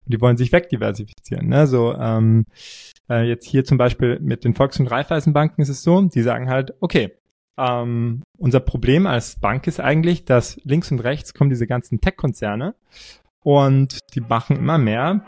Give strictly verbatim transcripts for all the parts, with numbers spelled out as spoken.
und die wollen sich wegdiversifizieren. Ne? So ähm, äh, jetzt hier zum Beispiel mit den Volks- und Raiffeisenbanken ist es so, die sagen halt, okay, ähm, unser Problem als Bank ist eigentlich, dass links und rechts kommen diese ganzen Tech-Konzerne und die machen immer mehr.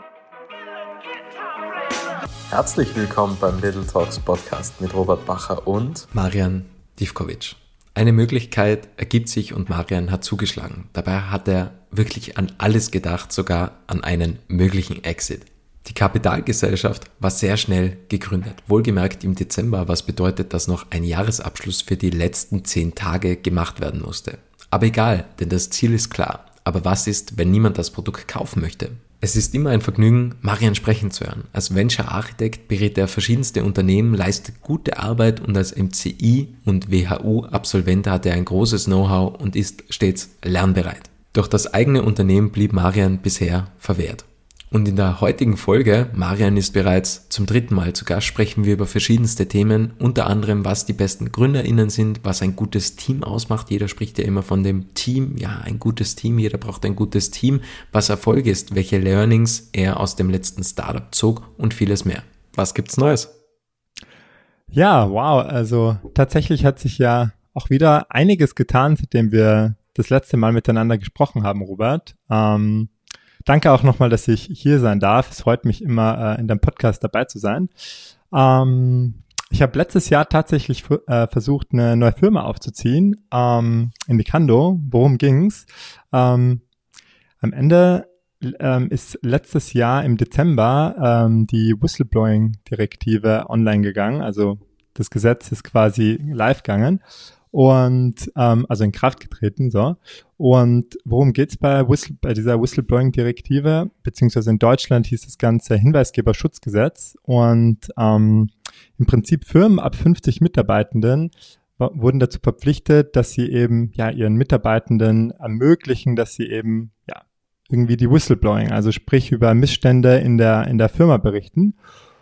Herzlich willkommen beim Little Talks Podcast mit Robert Bacher und Marian Divkovic. Eine Möglichkeit ergibt sich und Marian hat zugeschlagen. Dabei hat er wirklich an alles gedacht, sogar an einen möglichen Exit. Die Kapitalgesellschaft war sehr schnell gegründet. Wohlgemerkt im Dezember, was bedeutet, dass noch ein Jahresabschluss für die letzten zehn Tage gemacht werden musste. Aber egal, denn das Ziel ist klar. Aber was ist, wenn niemand das Produkt kaufen möchte? Es ist immer ein Vergnügen, Marian sprechen zu hören. Als Venture Architect berät er verschiedenste Unternehmen, leistet gute Arbeit und als M C I und W H U-Absolvent hat er ein großes Know-how und ist stets lernbereit. Doch das eigene Unternehmen blieb Marian bisher verwehrt. Und in der heutigen Folge, Marian ist bereits zum dritten Mal zu Gast, sprechen wir über verschiedenste Themen, unter anderem, was die besten GründerInnen sind, was ein gutes Team ausmacht. Jeder spricht ja immer von dem Team. Ja, ein gutes Team, jeder braucht ein gutes Team. Was Erfolg ist, welche Learnings er aus dem letzten Startup zog und vieles mehr. Was gibt's Neues? Ja, wow, also tatsächlich hat sich ja auch wieder einiges getan, seitdem wir das letzte Mal miteinander gesprochen haben, Robert. Ähm, Danke auch nochmal, dass ich hier sein darf. Es freut mich immer, äh, in deinem Podcast dabei zu sein. Ähm, ich habe letztes Jahr tatsächlich f- äh, versucht, eine neue Firma aufzuziehen, ähm, Indicando. Worum ging's? Ähm, am Ende ähm, ist letztes Jahr im Dezember ähm, die Whistleblowing-Direktive online gegangen. Also das Gesetz ist quasi live gegangen. Und ähm, also in Kraft getreten, so. Und worum geht's bei, Whistle, bei dieser Whistleblowing-Direktive? Beziehungsweise in Deutschland hieß das Ganze Hinweisgeberschutzgesetz. Und ähm, im Prinzip Firmen ab fünfzig Mitarbeitenden w- wurden dazu verpflichtet, dass sie eben ja ihren Mitarbeitenden ermöglichen, dass sie eben ja irgendwie die Whistleblowing, also sprich über Missstände in der in der Firma berichten.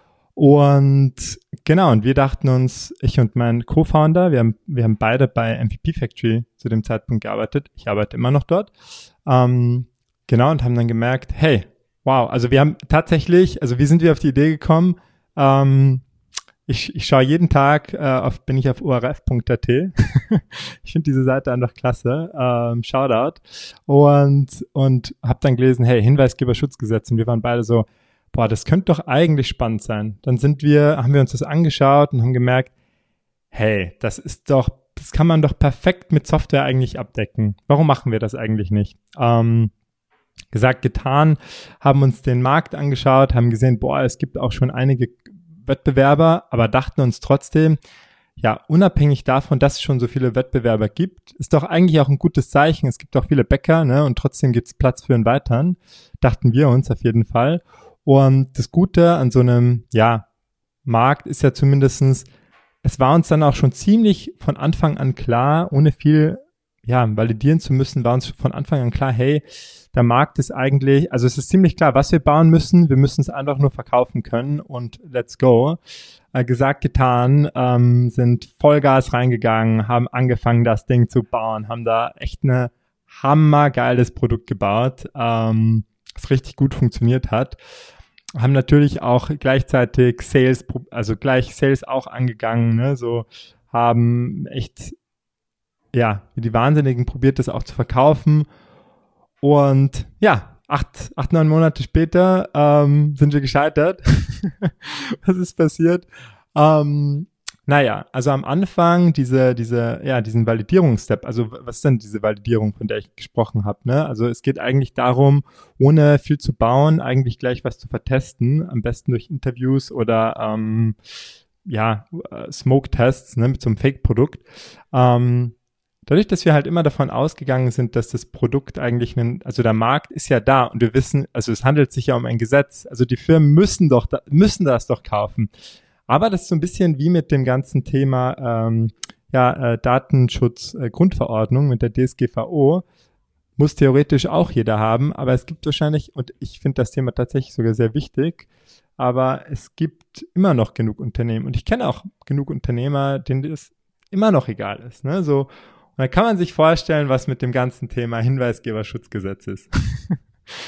Und genau, und wir dachten uns, ich und mein Co-Founder, wir haben, wir haben beide bei M V P Factory zu dem Zeitpunkt gearbeitet. Ich arbeite immer noch dort. Ähm, genau, und haben dann gemerkt, hey, wow, also wir haben tatsächlich, also wie sind wir auf die Idee gekommen? Ähm, ich, ich schaue jeden Tag, äh, auf, bin ich auf O R F Punkt A T. Ich finde diese Seite einfach klasse. Ähm, Shoutout. Und, und habe dann gelesen, hey, Hinweisgeberschutzgesetz. Und wir waren beide so, boah, das könnte doch eigentlich spannend sein. Dann sind wir, haben wir uns das angeschaut und haben gemerkt, hey, das ist doch, das kann man doch perfekt mit Software eigentlich abdecken. Warum machen wir das eigentlich nicht? Ähm, gesagt, getan, haben uns den Markt angeschaut, haben gesehen, boah, es gibt auch schon einige Wettbewerber, aber dachten uns trotzdem, ja, unabhängig davon, dass es schon so viele Wettbewerber gibt, ist doch eigentlich auch ein gutes Zeichen. Es gibt auch viele Bäcker, ne, und trotzdem gibt es Platz für einen weiteren. Dachten wir uns auf jeden Fall. Und das Gute an so einem, ja, Markt ist ja zumindestens, es war uns dann auch schon ziemlich von Anfang an klar, ohne viel, ja, validieren zu müssen, war uns von Anfang an klar, hey, der Markt ist eigentlich, also es ist ziemlich klar, was wir bauen müssen. Wir müssen es einfach nur verkaufen können und let's go. Äh, gesagt, getan, ähm, sind Vollgas reingegangen, haben angefangen, das Ding zu bauen, haben da echt eine hammergeiles Produkt gebaut, ähm, das richtig gut funktioniert hat. Haben natürlich auch gleichzeitig Sales, also gleich Sales auch angegangen, ne, so haben echt, ja, wie die Wahnsinnigen probiert, das auch zu verkaufen. Und ja, acht, acht, neun Monate später ähm, sind wir gescheitert. Was ist passiert? Ähm, naja, also am Anfang diese, diese, ja, diesen Validierungsstep, also was ist denn diese Validierung, von der ich gesprochen habe, ne? Also es geht eigentlich darum, ohne viel zu bauen, eigentlich gleich was zu vertesten, am besten durch Interviews oder ähm, ja, Smoke-Tests, ne, mit so einem Fake-Produkt. Ähm, dadurch, dass wir halt immer davon ausgegangen sind, dass das Produkt eigentlich, einen, also der Markt ist ja da und wir wissen, also es handelt sich ja um ein Gesetz, also die Firmen müssen doch, müssen das doch kaufen. Aber das ist so ein bisschen wie mit dem ganzen Thema ähm, ja, äh, Datenschutz-Grundverordnung äh, mit der D S G V O. Muss theoretisch auch jeder haben, aber es gibt wahrscheinlich, und ich finde das Thema tatsächlich sogar sehr wichtig, aber es gibt immer noch genug Unternehmen. Und ich kenne auch genug Unternehmer, denen das immer noch egal ist. Ne? So, und dann kann man sich vorstellen, was mit dem ganzen Thema Hinweisgeberschutzgesetz ist.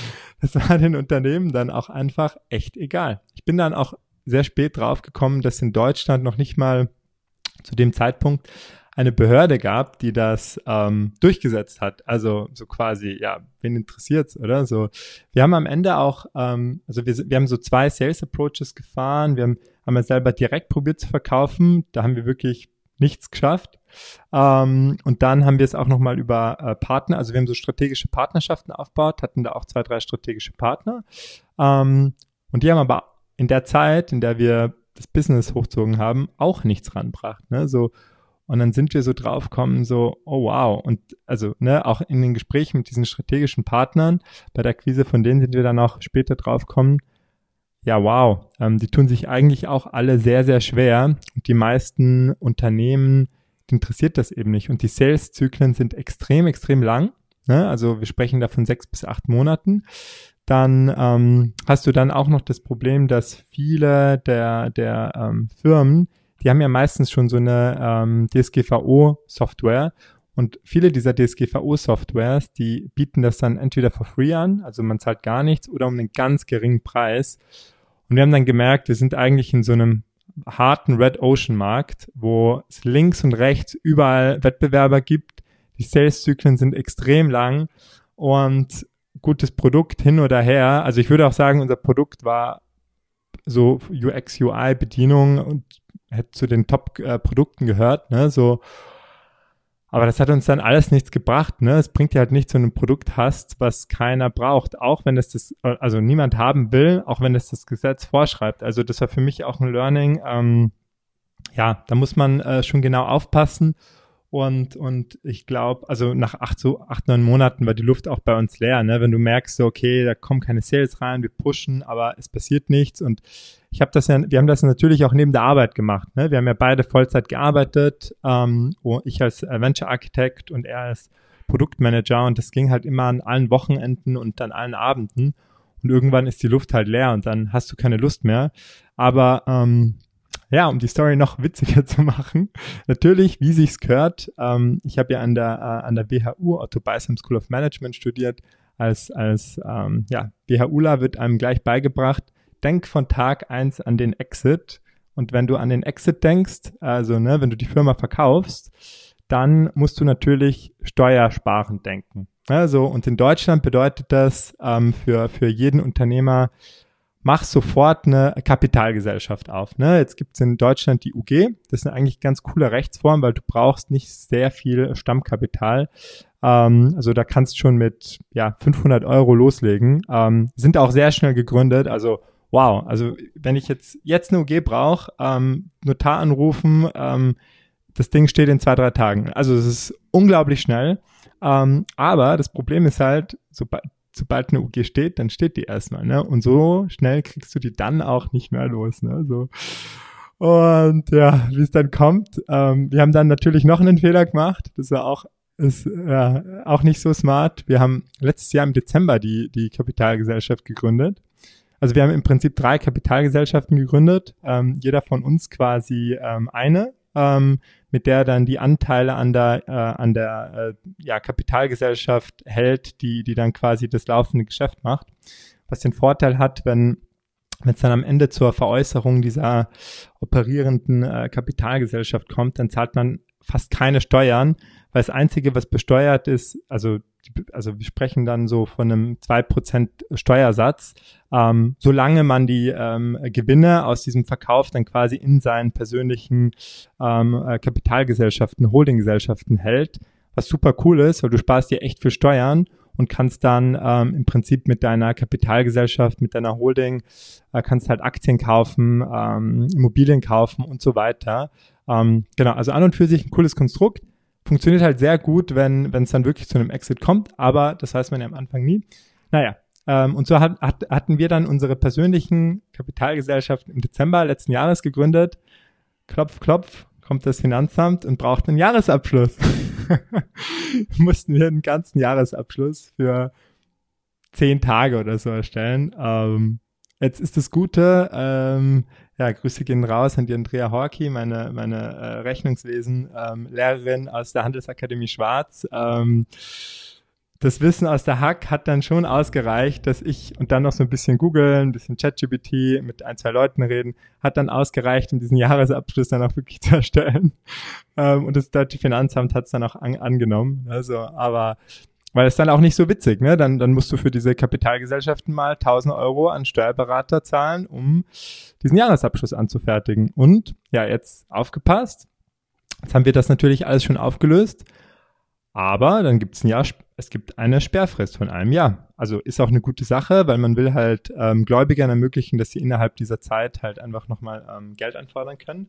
es war den Unternehmen dann auch einfach echt egal. Ich bin dann auch sehr spät drauf gekommen, dass in Deutschland noch nicht mal zu dem Zeitpunkt eine Behörde gab, die das ähm, durchgesetzt hat. Also so quasi, ja, wen interessiert's, oder? So, wir haben am Ende auch, ähm, also wir, wir haben so zwei Sales Approaches gefahren. Wir haben, haben wir selber direkt probiert zu verkaufen. Da haben wir wirklich nichts geschafft. Ähm, und dann haben wir es auch nochmal über äh, Partner, also wir haben so strategische Partnerschaften aufgebaut, hatten da auch zwei, drei strategische Partner. Ähm, und die haben aber in der Zeit, in der wir das Business hochgezogen haben, auch nichts rangebracht, ne? So, und dann sind wir so draufgekommen, so, oh wow. Und also, ne, auch in den Gesprächen mit diesen strategischen Partnern, bei der Akquise von denen sind wir dann auch später draufgekommen, ja wow, ähm, die tun sich eigentlich auch alle sehr, sehr schwer. Und die meisten Unternehmen, die interessiert das eben nicht. Und die Sales-Zyklen sind extrem, extrem lang. Ne? Also wir sprechen da von sechs bis acht Monaten. Dann ähm, hast du dann auch noch das Problem, dass viele der, der ähm, Firmen, die haben ja meistens schon so eine ähm, D S G V O-Software und viele dieser D S G V O-Softwares, die bieten das dann entweder for free an, also man zahlt gar nichts, oder um einen ganz geringen Preis. Und wir haben dann gemerkt, wir sind eigentlich in so einem harten Red Ocean Markt, wo es links und rechts überall Wettbewerber gibt. Die Sales-Zyklen sind extrem lang und gutes Produkt hin oder her. Also ich würde auch sagen, unser Produkt war so U X, U I-Bedienung und hätte zu den Top-Produkten gehört, ne, so. Aber das hat uns dann alles nichts gebracht, ne. Es bringt dir halt nichts, wenn du ein Produkt hast, was keiner braucht, auch wenn es das, also niemand haben will, auch wenn es das Gesetz vorschreibt. Also das war für mich auch ein Learning. Ähm, ja, da muss man äh, schon genau aufpassen. Und, und ich glaube, also nach acht, so acht, neun Monaten war die Luft auch bei uns leer, ne? Wenn du merkst, so, okay, da kommen keine Sales rein, wir pushen, aber es passiert nichts. Und ich habe das ja, wir haben das natürlich auch neben der Arbeit gemacht, ne? Wir haben ja beide Vollzeit gearbeitet, ähm, ich als Venture Architect und er als Produktmanager, und das ging halt immer an allen Wochenenden und an allen Abenden. Und irgendwann ist die Luft halt leer und dann hast du keine Lust mehr. Aber ähm, ja, um die Story noch witziger zu machen, natürlich, wie sich's gehört, ähm, ich habe ja an der äh, an der B H U, Otto Beisheim School of Management, studiert. Als als ähm, ja, BHUler wird einem gleich beigebracht, denk von Tag eins an den Exit. Und wenn du an den Exit denkst, also ne, wenn du die Firma verkaufst, dann musst du natürlich steuersparend denken. Also, und in Deutschland bedeutet das ähm, für für jeden Unternehmer, mach sofort eine Kapitalgesellschaft auf. Ne? Jetzt gibt es in Deutschland die U G. Das ist eine eigentlich ganz coole Rechtsform, weil du brauchst nicht sehr viel Stammkapital. Ähm, also da kannst du schon mit ja fünfhundert Euro loslegen. Ähm, sind auch sehr schnell gegründet. Also wow, also wenn ich jetzt jetzt eine U G brauche, ähm, Notar anrufen, ähm, das Ding steht in zwei, drei Tagen. Also es ist unglaublich schnell. Ähm, aber das Problem ist halt, sobald sobald eine U G steht, dann steht die erstmal, ne? Und so schnell kriegst du die dann auch nicht mehr los, ne? So. Und ja, wie es dann kommt, ähm, wir haben dann natürlich noch einen Fehler gemacht. Das war auch, ist ja auch nicht so smart. Wir haben letztes Jahr im Dezember die die Kapitalgesellschaft gegründet. Also wir haben im Prinzip drei Kapitalgesellschaften gegründet, ähm, jeder von uns quasi ähm, eine. Ähm, mit der dann die Anteile an der äh, an der äh, ja, Kapitalgesellschaft hält, die die dann quasi das laufende Geschäft macht. Was den Vorteil hat, wenn wenn es dann am Ende zur Veräußerung dieser operierenden äh, Kapitalgesellschaft kommt, dann zahlt man fast keine Steuern, weil das Einzige, was besteuert ist, also also wir sprechen dann so von einem zwei Prozent Steuersatz, ähm, solange man die ähm, Gewinne aus diesem Verkauf dann quasi in seinen persönlichen ähm, äh, Kapitalgesellschaften, Holdinggesellschaften hält, was super cool ist, weil du sparst dir echt viel Steuern und kannst dann ähm, im Prinzip mit deiner Kapitalgesellschaft, mit deiner Holding, äh, kannst halt Aktien kaufen, ähm, Immobilien kaufen und so weiter. Ähm, genau, also an und für sich ein cooles Konstrukt. Funktioniert halt sehr gut, wenn wenn es dann wirklich zu einem Exit kommt, aber das weiß man ja am Anfang nie. Naja, ähm, und so hat, hat, hatten wir dann unsere persönlichen Kapitalgesellschaften im Dezember letzten Jahres gegründet. Klopf, klopf, kommt das Finanzamt und braucht einen Jahresabschluss. Mussten wir einen ganzen Jahresabschluss für zehn Tage oder so erstellen. Ähm, jetzt ist das Gute, ähm, ja, Grüße gehen raus an die Andrea Horki, meine meine äh, Rechnungswesen-Lehrerin ähm, aus der Handelsakademie Schwarz. Ähm, das Wissen aus der Hack hat dann schon ausgereicht, dass ich und dann noch so ein bisschen googeln, ein bisschen ChatGPT, mit ein, zwei Leuten reden, hat dann ausgereicht, um diesen Jahresabschluss dann auch wirklich zu erstellen. Ähm, und das deutsche Finanzamt hat es dann auch an, angenommen. Also, aber weil es dann auch nicht so witzig, ne? Dann, dann musst du für diese Kapitalgesellschaften mal tausend Euro an Steuerberater zahlen, um diesen Jahresabschluss anzufertigen. Und ja, jetzt aufgepasst. Jetzt haben wir das natürlich alles schon aufgelöst. Aber dann gibt es ein Jahr, es gibt eine Sperrfrist von einem Jahr. Also ist auch eine gute Sache, weil man will halt ähm, Gläubigern ermöglichen, dass sie innerhalb dieser Zeit halt einfach nochmal ähm, Geld anfordern können.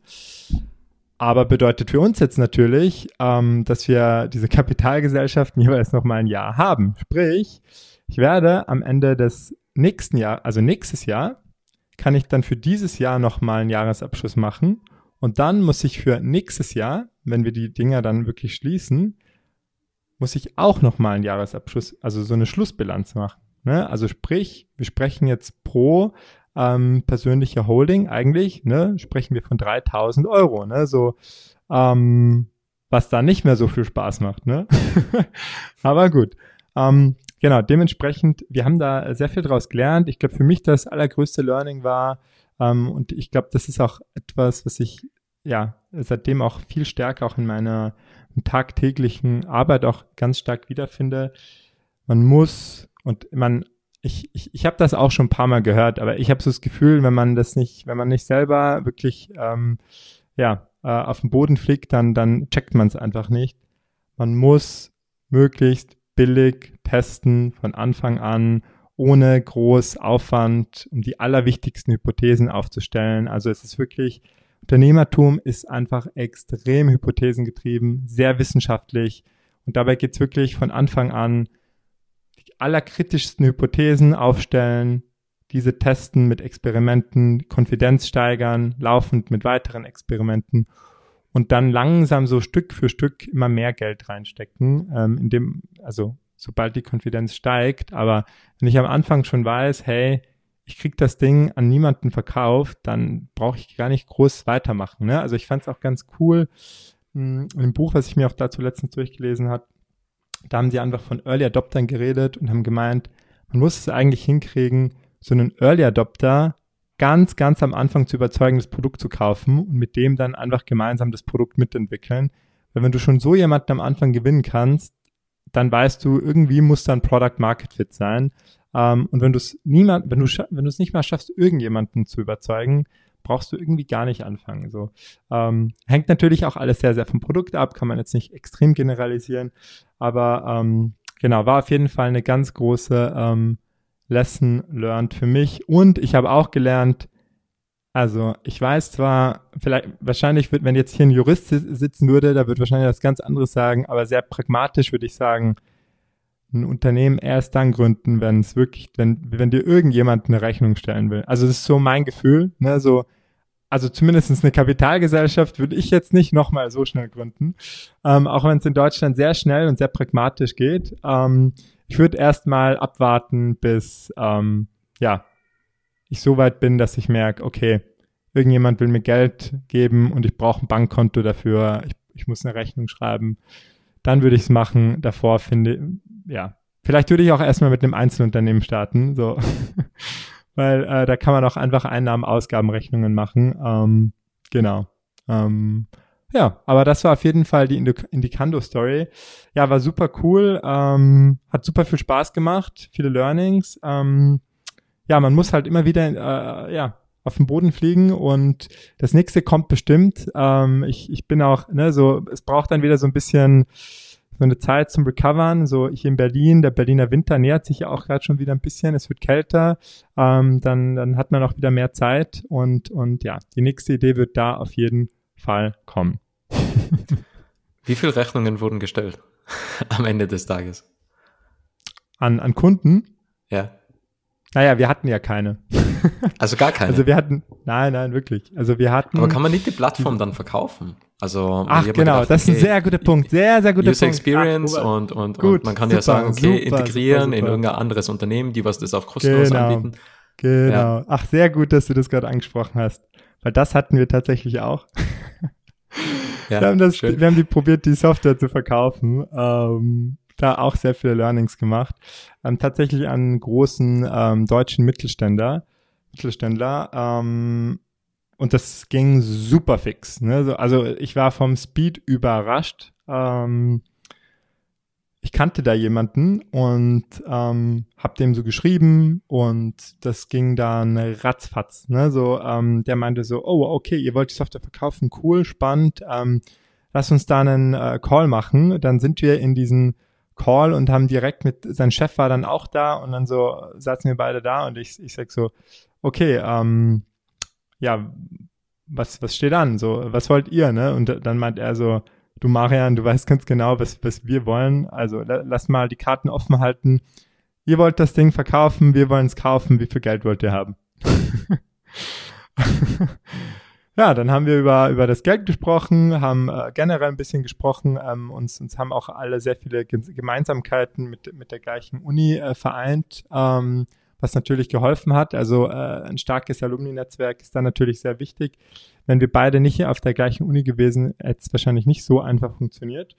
Aber bedeutet für uns jetzt natürlich, ähm, dass wir diese Kapitalgesellschaften jeweils nochmal ein Jahr haben. Sprich, ich werde am Ende des nächsten Jahr, also nächstes Jahr, kann ich dann für dieses Jahr nochmal einen Jahresabschluss machen. Und dann muss ich für nächstes Jahr, wenn wir die Dinger dann wirklich schließen, muss ich auch nochmal einen Jahresabschluss, also so eine Schlussbilanz machen. Ne? Also sprich, wir sprechen jetzt pro ähm, persönliche Holding eigentlich, ne, sprechen wir von dreitausend Euro, ne, so, ähm, was da nicht mehr so viel Spaß macht, ne. Aber gut, ähm, genau, dementsprechend, wir haben da sehr viel draus gelernt. Ich glaube, für mich das allergrößte Learning war, ähm, und ich glaube, das ist auch etwas, was ich, ja, seitdem auch viel stärker auch in meiner tagtäglichen Arbeit auch ganz stark wiederfinde. Man muss, und man, ich, ich, ich habe das auch schon ein paar Mal gehört, aber ich habe so das Gefühl, wenn man das nicht, wenn man nicht selber wirklich, ähm, ja, äh, auf den Boden fliegt, dann, dann checkt man es einfach nicht. Man muss möglichst billig testen von Anfang an, ohne groß Aufwand, um die allerwichtigsten Hypothesen aufzustellen. Also es ist wirklich, Unternehmertum ist einfach extrem hypothesengetrieben, sehr wissenschaftlich und dabei geht es wirklich von Anfang an, die allerkritischsten Hypothesen aufstellen, diese testen mit Experimenten, Konfidenz steigern, laufend mit weiteren Experimenten und dann langsam so Stück für Stück immer mehr Geld reinstecken, ähm, in dem, also sobald die Konfidenz steigt, aber wenn ich am Anfang schon weiß, hey, ich krieg das Ding an niemanden verkauft, dann brauche ich gar nicht groß weitermachen. Ne? Also ich fand es auch ganz cool, in dem Buch, was ich mir auch dazu letztens durchgelesen habe, da haben sie einfach von Early Adoptern geredet und haben gemeint, man muss es eigentlich hinkriegen, so einen Early Adopter ganz, ganz am Anfang zu überzeugen, das Produkt zu kaufen und mit dem dann einfach gemeinsam das Produkt mitentwickeln. Weil wenn du schon so jemanden am Anfang gewinnen kannst, dann weißt du, irgendwie muss da ein Product Market Fit sein. Um, und wenn du es niemand, wenn du wenn du es nicht mal schaffst, irgendjemanden zu überzeugen, brauchst du irgendwie gar nicht anfangen. So um, hängt natürlich auch alles sehr, sehr vom Produkt ab, kann man jetzt nicht extrem generalisieren, aber um, genau, war auf jeden Fall eine ganz große um, Lesson learned für mich. Und ich habe auch gelernt, also ich weiß zwar, vielleicht wahrscheinlich wird, wenn jetzt hier ein Jurist sitzen würde, da wird wahrscheinlich was ganz anderes sagen, aber sehr pragmatisch würde ich sagen, ein Unternehmen erst dann gründen, wenn es wirklich, wenn, wenn dir irgendjemand eine Rechnung stellen will. Also das ist so mein Gefühl, ne, so, also zumindest eine Kapitalgesellschaft würde ich jetzt nicht nochmal so schnell gründen, ähm, auch wenn es in Deutschland sehr schnell und sehr pragmatisch geht. Ähm, ich würde erst mal abwarten, bis, ähm, ja, ich so weit bin, dass ich merke, okay, irgendjemand will mir Geld geben und ich brauche ein Bankkonto dafür, ich, ich muss eine Rechnung schreiben. Dann würde ich es machen. Davor finde, ja, vielleicht würde ich auch erstmal mit einem Einzelunternehmen starten, so, weil äh, da kann man auch einfach Einnahmen-Ausgabenrechnungen machen. Ähm, genau. Ähm, ja, aber das war auf jeden Fall die Indicando-Story. Ja, war super cool, ähm, hat super viel Spaß gemacht, viele Learnings. Ähm, ja, man muss halt immer wieder, äh, ja, auf den Boden fliegen und das nächste kommt bestimmt. Ähm, ich, ich bin auch, ne, so, es braucht dann wieder so ein bisschen so eine Zeit zum Recovern. So hier in Berlin, der Berliner Winter nähert sich ja auch gerade schon wieder ein bisschen. Es wird kälter. Ähm, dann, dann hat man auch wieder mehr Zeit und, und ja, die nächste Idee wird da auf jeden Fall kommen. Wie viele Rechnungen wurden gestellt am Ende des Tages? An, an Kunden? Ja. Naja, wir hatten ja keine. Also gar keine? Also wir hatten, nein, nein, wirklich. Also wir hatten. Aber kann man nicht die Plattform dann verkaufen? Also Ach genau, gedacht, das ist ein okay, sehr guter Punkt, sehr, sehr guter User Punkt. Experience Ach, und, und, gut, und man kann super, ja sagen, okay, super, integrieren super, super. in irgendein anderes Unternehmen, die was das auch kostenlos genau, anbieten. Genau, ja. Ach, sehr gut, dass du das gerade angesprochen hast, weil das hatten wir tatsächlich auch. Ja, wir, haben das, schön. wir haben die probiert, die Software zu verkaufen. Ähm, da auch sehr viele Learnings gemacht. Ähm, tatsächlich an großen ähm, deutschen Mittelständler, Mittelständler, ähm, und das ging super fix. Ne? So, also ich war vom Speed überrascht. Ähm, ich kannte da jemanden und ähm, hab dem so geschrieben und das ging dann ratzfatz. Ne? So, ähm, der meinte so, oh, okay, ihr wollt die Software verkaufen, cool, spannend. Ähm, lass uns da einen äh, Call machen. Dann sind wir in diesen Call und haben direkt mit, sein Chef war dann auch da und dann so saßen wir beide da und ich, ich sag so, okay, ähm, ja, was, was steht an? So, was wollt ihr, ne? Und dann meint er so, du Marian, du weißt ganz genau, was, was wir wollen. Also la, lass mal die Karten offen halten. Ihr wollt das Ding verkaufen, wir wollen es kaufen. Wie viel Geld wollt ihr haben? Ja, dann haben wir über über das Geld gesprochen, haben äh, generell ein bisschen gesprochen. Ähm, uns uns haben auch alle sehr viele Gemeinsamkeiten mit mit der gleichen Uni äh, vereint, ähm, was natürlich geholfen hat. Also äh, ein starkes Alumni-Netzwerk ist da natürlich sehr wichtig. Wenn wir beide nicht auf der gleichen Uni gewesen, hätte es wahrscheinlich nicht so einfach funktioniert.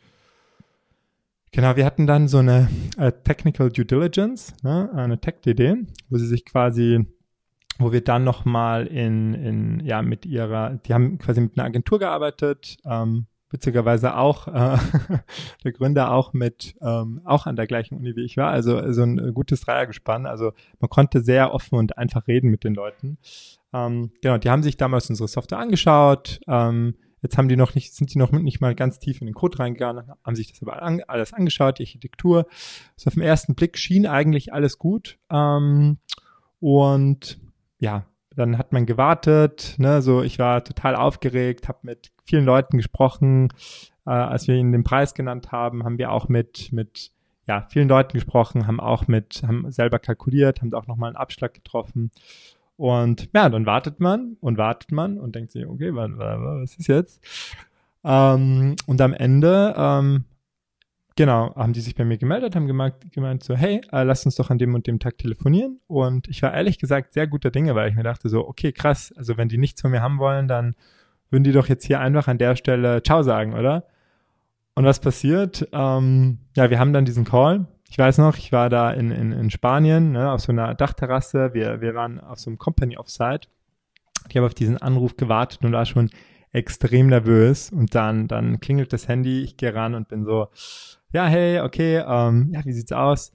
Genau, wir hatten dann so eine äh, Technical Due Diligence, ne, eine Tech-D D, wo sie sich quasi, wo wir dann nochmal in, in, ja, mit ihrer, die haben quasi mit einer Agentur gearbeitet, ähm, witzigerweise auch, äh, der Gründer auch mit, ähm, auch an der gleichen Uni wie ich war, also so ein gutes Dreiergespann, also man konnte sehr offen und einfach reden mit den Leuten. Ähm, genau, die haben sich damals unsere Software angeschaut, ähm, jetzt haben die noch nicht, sind die noch nicht mal ganz tief in den Code reingegangen, haben sich das aber an, alles angeschaut, die Architektur. Also auf den ersten Blick schien eigentlich alles gut, ähm, und ja, dann hat man gewartet, ne, so ich war total aufgeregt, habe mit vielen Leuten gesprochen, äh, als wir ihnen den Preis genannt haben, haben wir auch mit mit ja vielen Leuten gesprochen, haben auch mit haben selber kalkuliert, haben auch nochmal einen Abschlag getroffen und ja, dann wartet man und wartet man und denkt sich, okay, was, was ist jetzt? Ähm, und am Ende ähm, Genau, haben die sich bei mir gemeldet, haben gemeint, gemeint so, hey, äh, lass uns doch an dem und dem Tag telefonieren. Und ich war ehrlich gesagt sehr guter Dinge, weil ich mir dachte so, okay, krass, also wenn die nichts von mir haben wollen, dann würden die doch jetzt hier einfach an der Stelle Ciao sagen, oder? Und was passiert? Ähm, ja, wir haben dann diesen Call. Ich weiß noch, ich war da in, in, in Spanien, ne, auf so einer Dachterrasse. Wir, wir waren auf so einem Company Offsite. Ich habe auf diesen Anruf gewartet und war schon extrem nervös. Und dann, dann klingelt das Handy, ich gehe ran und bin so, ja, hey, okay, ähm, ja, wie sieht's aus?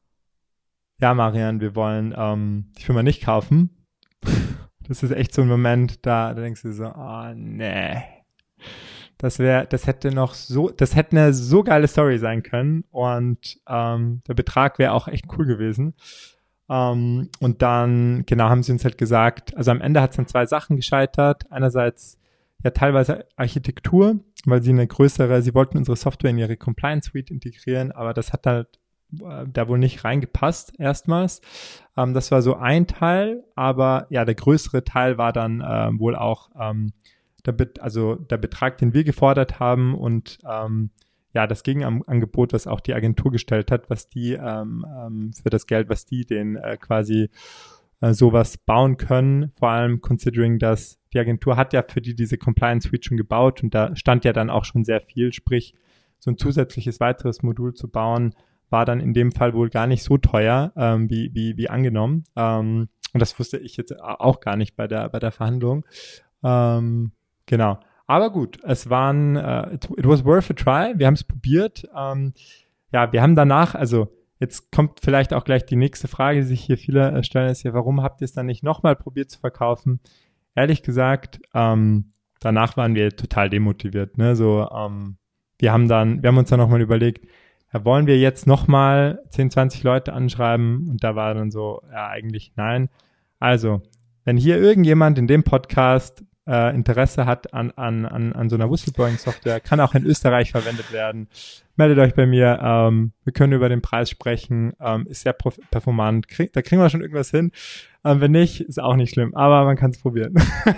Ja, Marian, wir wollen ähm, die Firma nicht kaufen. Das ist echt so ein Moment, da, da denkst du so, oh, nee. Das wäre, das hätte noch so, das hätte eine so geile Story sein können und ähm, der Betrag wäre auch echt cool gewesen. Ähm, und dann, genau, haben sie uns halt gesagt, also am Ende hat es an zwei Sachen gescheitert. Einerseits ja teilweise Architektur, weil sie eine größere, sie wollten unsere Software in ihre Compliance Suite integrieren, aber das hat halt äh, da wohl nicht reingepasst erstmals. Ähm, das war so ein Teil, aber ja, der größere Teil war dann äh, wohl auch ähm, der, Bet- also der Betrag, den wir gefordert haben und ähm, ja, das Gegenangebot, was auch die Agentur gestellt hat, was die ähm, ähm, für das Geld, was die den äh, quasi äh, sowas bauen können, vor allem considering, dass die Agentur hat ja für die diese Compliance Suite schon gebaut und da stand ja dann auch schon sehr viel, sprich so ein zusätzliches weiteres Modul zu bauen, war dann in dem Fall wohl gar nicht so teuer, ähm, wie, wie, wie angenommen. Ähm, und das wusste ich jetzt auch gar nicht bei der, bei der Verhandlung. Ähm, genau. Aber gut, es waren, uh, it, it was worth a try. Wir haben es probiert. Ähm, ja, wir haben danach, also jetzt kommt vielleicht auch gleich die nächste Frage, die sich hier viele stellen, ist ja, warum habt ihr es dann nicht nochmal probiert zu verkaufen? Ehrlich gesagt, ähm, danach waren wir total demotiviert. Ne? So, ähm, wir haben dann, wir haben uns dann nochmal überlegt, ja, wollen wir jetzt nochmal zehn, zwanzig Leute anschreiben? Und da war dann so, ja, eigentlich nein. Also, wenn hier irgendjemand in dem Podcast äh, Interesse hat an, an, an, an so einer Whistleblowing-Software, kann auch in Österreich verwendet werden, meldet euch bei mir. Ähm, wir können über den Preis sprechen. Ähm, ist sehr prof- performant. Krieg, da kriegen wir schon irgendwas hin. Ähm, wenn nicht, ist auch nicht schlimm. Aber man kann es probieren.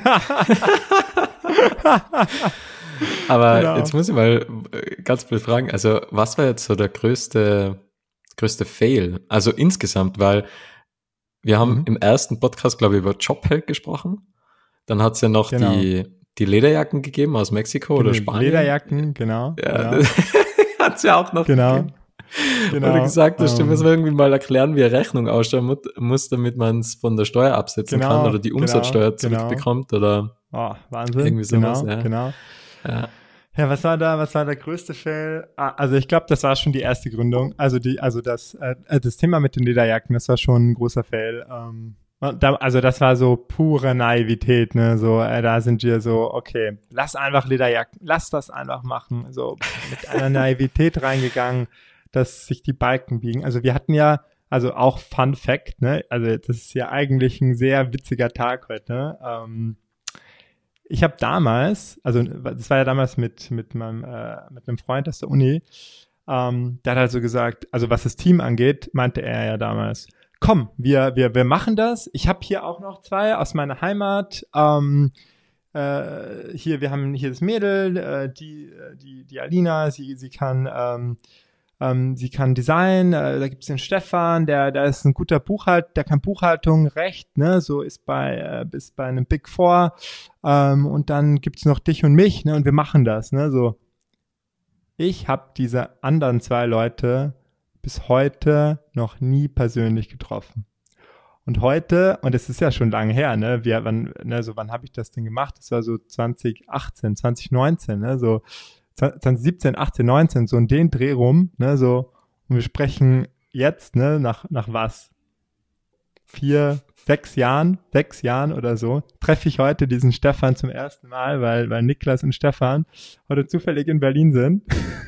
Aber genau. Jetzt muss ich mal ganz blöd fragen, also was war jetzt so der größte, größte Fail? Also insgesamt, weil wir haben mhm. im ersten Podcast, glaube ich, über Jobhelp gesprochen. Dann hat es ja noch genau. die, die Lederjacken gegeben aus Mexiko genau, oder Spanien. Lederjacken, genau. Ja, genau. hat es ja auch noch genau. gegeben. Genau, weil du gesagt hast, um, du musst mir irgendwie mal erklären, wie eine Rechnung ausschauen muss, damit man es von der Steuer absetzen genau, kann oder die Umsatzsteuer genau, zurückbekommt oder oh, Wahnsinn. irgendwie sowas. Genau, ja. genau. Ja. Ja, was war da, was war der größte Fail? Ah, also ich glaube, das war schon die erste Gründung. Also die, also das, äh, das Thema mit den Lederjacken, das war schon ein großer Fail. Ähm, da, also das war so pure Naivität, ne? So, äh, da sind wir so, okay, lass einfach Lederjacken, lass das einfach machen. So mit einer Naivität reingegangen, dass sich die Balken biegen. Also wir hatten ja, also auch Fun Fact, ne? Also das ist ja eigentlich ein sehr witziger Tag heute, ne? Ähm, Ich habe damals, also das war ja damals mit mit meinem äh, mit einem Freund aus der Uni, ähm, der hat halt so gesagt, also was das Team angeht, meinte er ja damals, komm, wir wir wir machen das. Ich habe hier auch noch zwei aus meiner Heimat. Ähm, äh, hier, wir haben hier das Mädel, äh, die die die Alina, sie sie kann ähm, Ähm, sie kann Design, äh, da gibt's den Stefan, der, der ist ein guter Buchhalt, der kann Buchhaltung, Recht, ne, so ist bei, äh, ist bei einem Big Four, ähm, und dann gibt's noch dich und mich, ne, und wir machen das, ne, so. Ich habe diese anderen zwei Leute bis heute noch nie persönlich getroffen. Und heute, und es ist ja schon lange her, ne, wir, wann, ne, so, wann habe ich das denn gemacht? Das war so zwanzig achtzehn, zwanzig neunzehn, ne, so, zwanzig siebzehn, achtzehn, neunzehn, so in den Dreh rum, ne, so, und wir sprechen jetzt, ne, nach, nach was? Vier, sechs Jahren, sechs Jahren oder so, treffe ich heute diesen Stefan zum ersten Mal, weil, weil Niklas und Stefan heute zufällig in Berlin sind.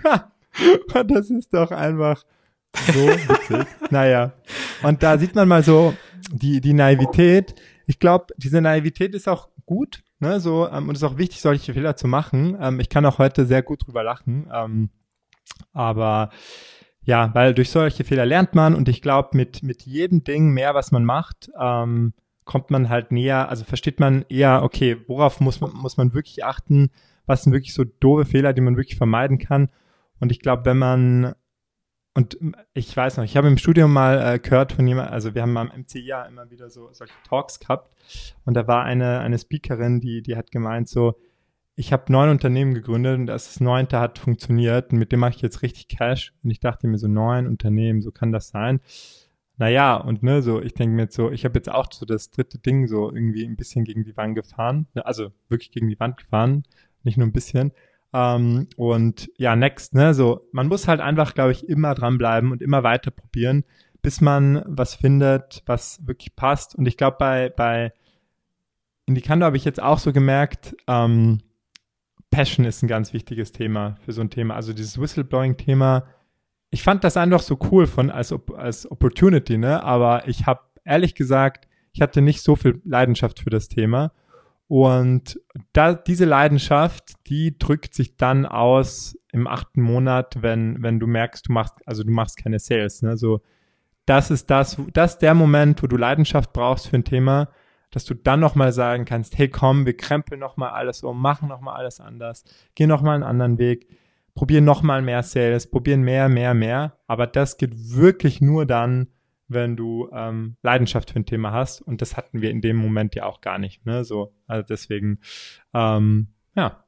Und das ist doch einfach so witzig. Naja. Und da sieht man mal so die, die Naivität. Ich glaube, diese Naivität ist auch gut, ne, so, ähm, und es ist auch wichtig, solche Fehler zu machen. Ähm, ich kann auch heute sehr gut drüber lachen, ähm, aber ja, weil durch solche Fehler lernt man, und ich glaube, mit mit jedem Ding mehr, was man macht, ähm, kommt man halt näher, also versteht man eher, okay, worauf muss man muss man wirklich achten, was sind wirklich so doofe Fehler, die man wirklich vermeiden kann. Und ich glaube, wenn man Und ich weiß noch, ich habe im Studium mal äh, gehört von jemand, also wir haben am M C I ja immer wieder so solche Talks gehabt, und da war eine eine Speakerin, die die hat gemeint so, ich habe neun Unternehmen gegründet und das neunte hat funktioniert und mit dem mache ich jetzt richtig Cash. Und ich dachte mir so, neun Unternehmen, so kann das sein? Naja, und ne, so, ich denke mir jetzt so, ich habe jetzt auch so das dritte Ding so irgendwie ein bisschen gegen die Wand gefahren, also wirklich gegen die Wand gefahren, nicht nur ein bisschen. Um, und ja, next, ne, so, man muss halt einfach, glaube ich, immer dranbleiben und immer weiter probieren, bis man was findet, was wirklich passt. Und ich glaube, bei, bei Indicando habe ich jetzt auch so gemerkt, ähm, Passion ist ein ganz wichtiges Thema für so ein Thema. Also dieses Whistleblowing-Thema, ich fand das einfach so cool von als, als Opportunity, ne, aber ich habe ehrlich gesagt, ich hatte nicht so viel Leidenschaft für das Thema. Und da, diese Leidenschaft, die drückt sich dann aus im achten Monat, wenn, wenn du merkst, du machst, also du machst keine Sales, ne, so, das ist das, das ist der Moment, wo du Leidenschaft brauchst für ein Thema, dass du dann nochmal sagen kannst, hey, komm, wir krempeln nochmal alles um, machen nochmal alles anders, gehen nochmal einen anderen Weg, probieren nochmal mehr Sales, probieren mehr, mehr, mehr, aber das geht wirklich nur dann, wenn du ähm, Leidenschaft für ein Thema hast, und das hatten wir in dem Moment ja auch gar nicht, ne, so, also deswegen, ähm, ja.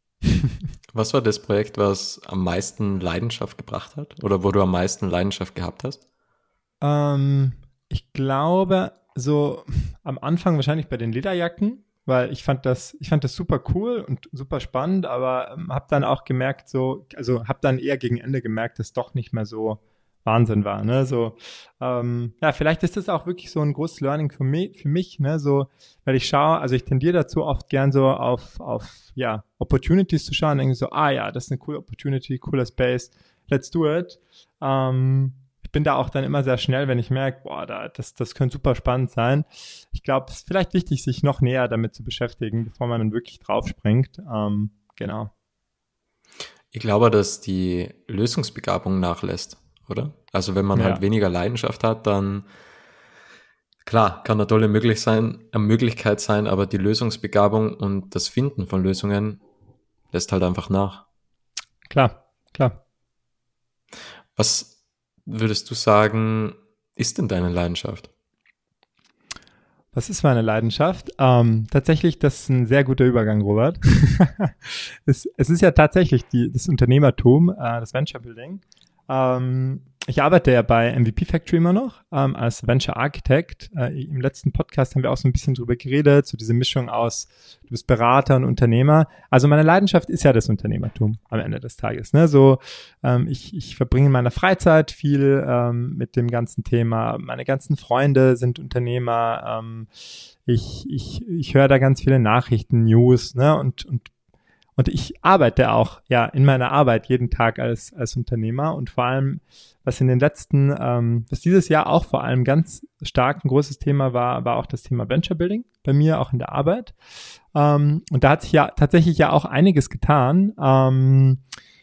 Was war das Projekt, was am meisten Leidenschaft gebracht hat, oder wo du am meisten Leidenschaft gehabt hast? Ähm, ich glaube, so am Anfang wahrscheinlich bei den Lederjacken, weil ich fand das, ich fand das super cool und super spannend, aber ähm, habe dann auch gemerkt, so, also habe dann eher gegen Ende gemerkt, dass doch nicht mehr so Wahnsinn war, ne, so, ähm, ja, vielleicht ist das auch wirklich so ein großes Learning für mich, für mich, ne, so, weil ich schaue, also ich tendiere dazu oft gern so auf, auf, ja, Opportunities zu schauen, denke so, ah ja, das ist eine coole Opportunity, cooler Space, let's do it, ähm, ich bin da auch dann immer sehr schnell, wenn ich merke, boah, da, das, das könnte super spannend sein. Ich glaube, es ist vielleicht wichtig, sich noch näher damit zu beschäftigen, bevor man dann wirklich draufspringt, ähm, genau. Ich glaube, dass die Lösungsbegabung nachlässt, oder? Also wenn man ja. halt weniger Leidenschaft hat, dann klar, kann eine tolle möglich sein, eine Möglichkeit sein, aber die Lösungsbegabung und das Finden von Lösungen lässt halt einfach nach. Klar, klar. Was würdest du sagen, ist denn deine Leidenschaft? Was ist meine Leidenschaft? Ähm, tatsächlich, das ist ein sehr guter Übergang, Robert. es, es ist ja tatsächlich die, das Unternehmertum, äh, das Venture Building. Ähm, ich arbeite ja bei M V P Factory immer noch ähm, als Venture Architect. Äh, Im letzten Podcast haben wir auch so ein bisschen drüber geredet, so diese Mischung aus, du bist Berater und Unternehmer. Also meine Leidenschaft ist ja das Unternehmertum am Ende des Tages. Ne? So, ähm, ich, ich verbringe in meiner Freizeit viel ähm, mit dem ganzen Thema. Meine ganzen Freunde sind Unternehmer. Ähm, ich ich, ich höre da ganz viele Nachrichten, News, ne? und, und Und ich arbeite auch ja in meiner Arbeit jeden Tag als als Unternehmer und vor allem, was in den letzten, ähm, was dieses Jahr auch vor allem ganz stark ein großes Thema war, war auch das Thema Venture Building bei mir, auch in der Arbeit. Ähm, und da hat sich ja tatsächlich ja auch einiges getan. Ähm,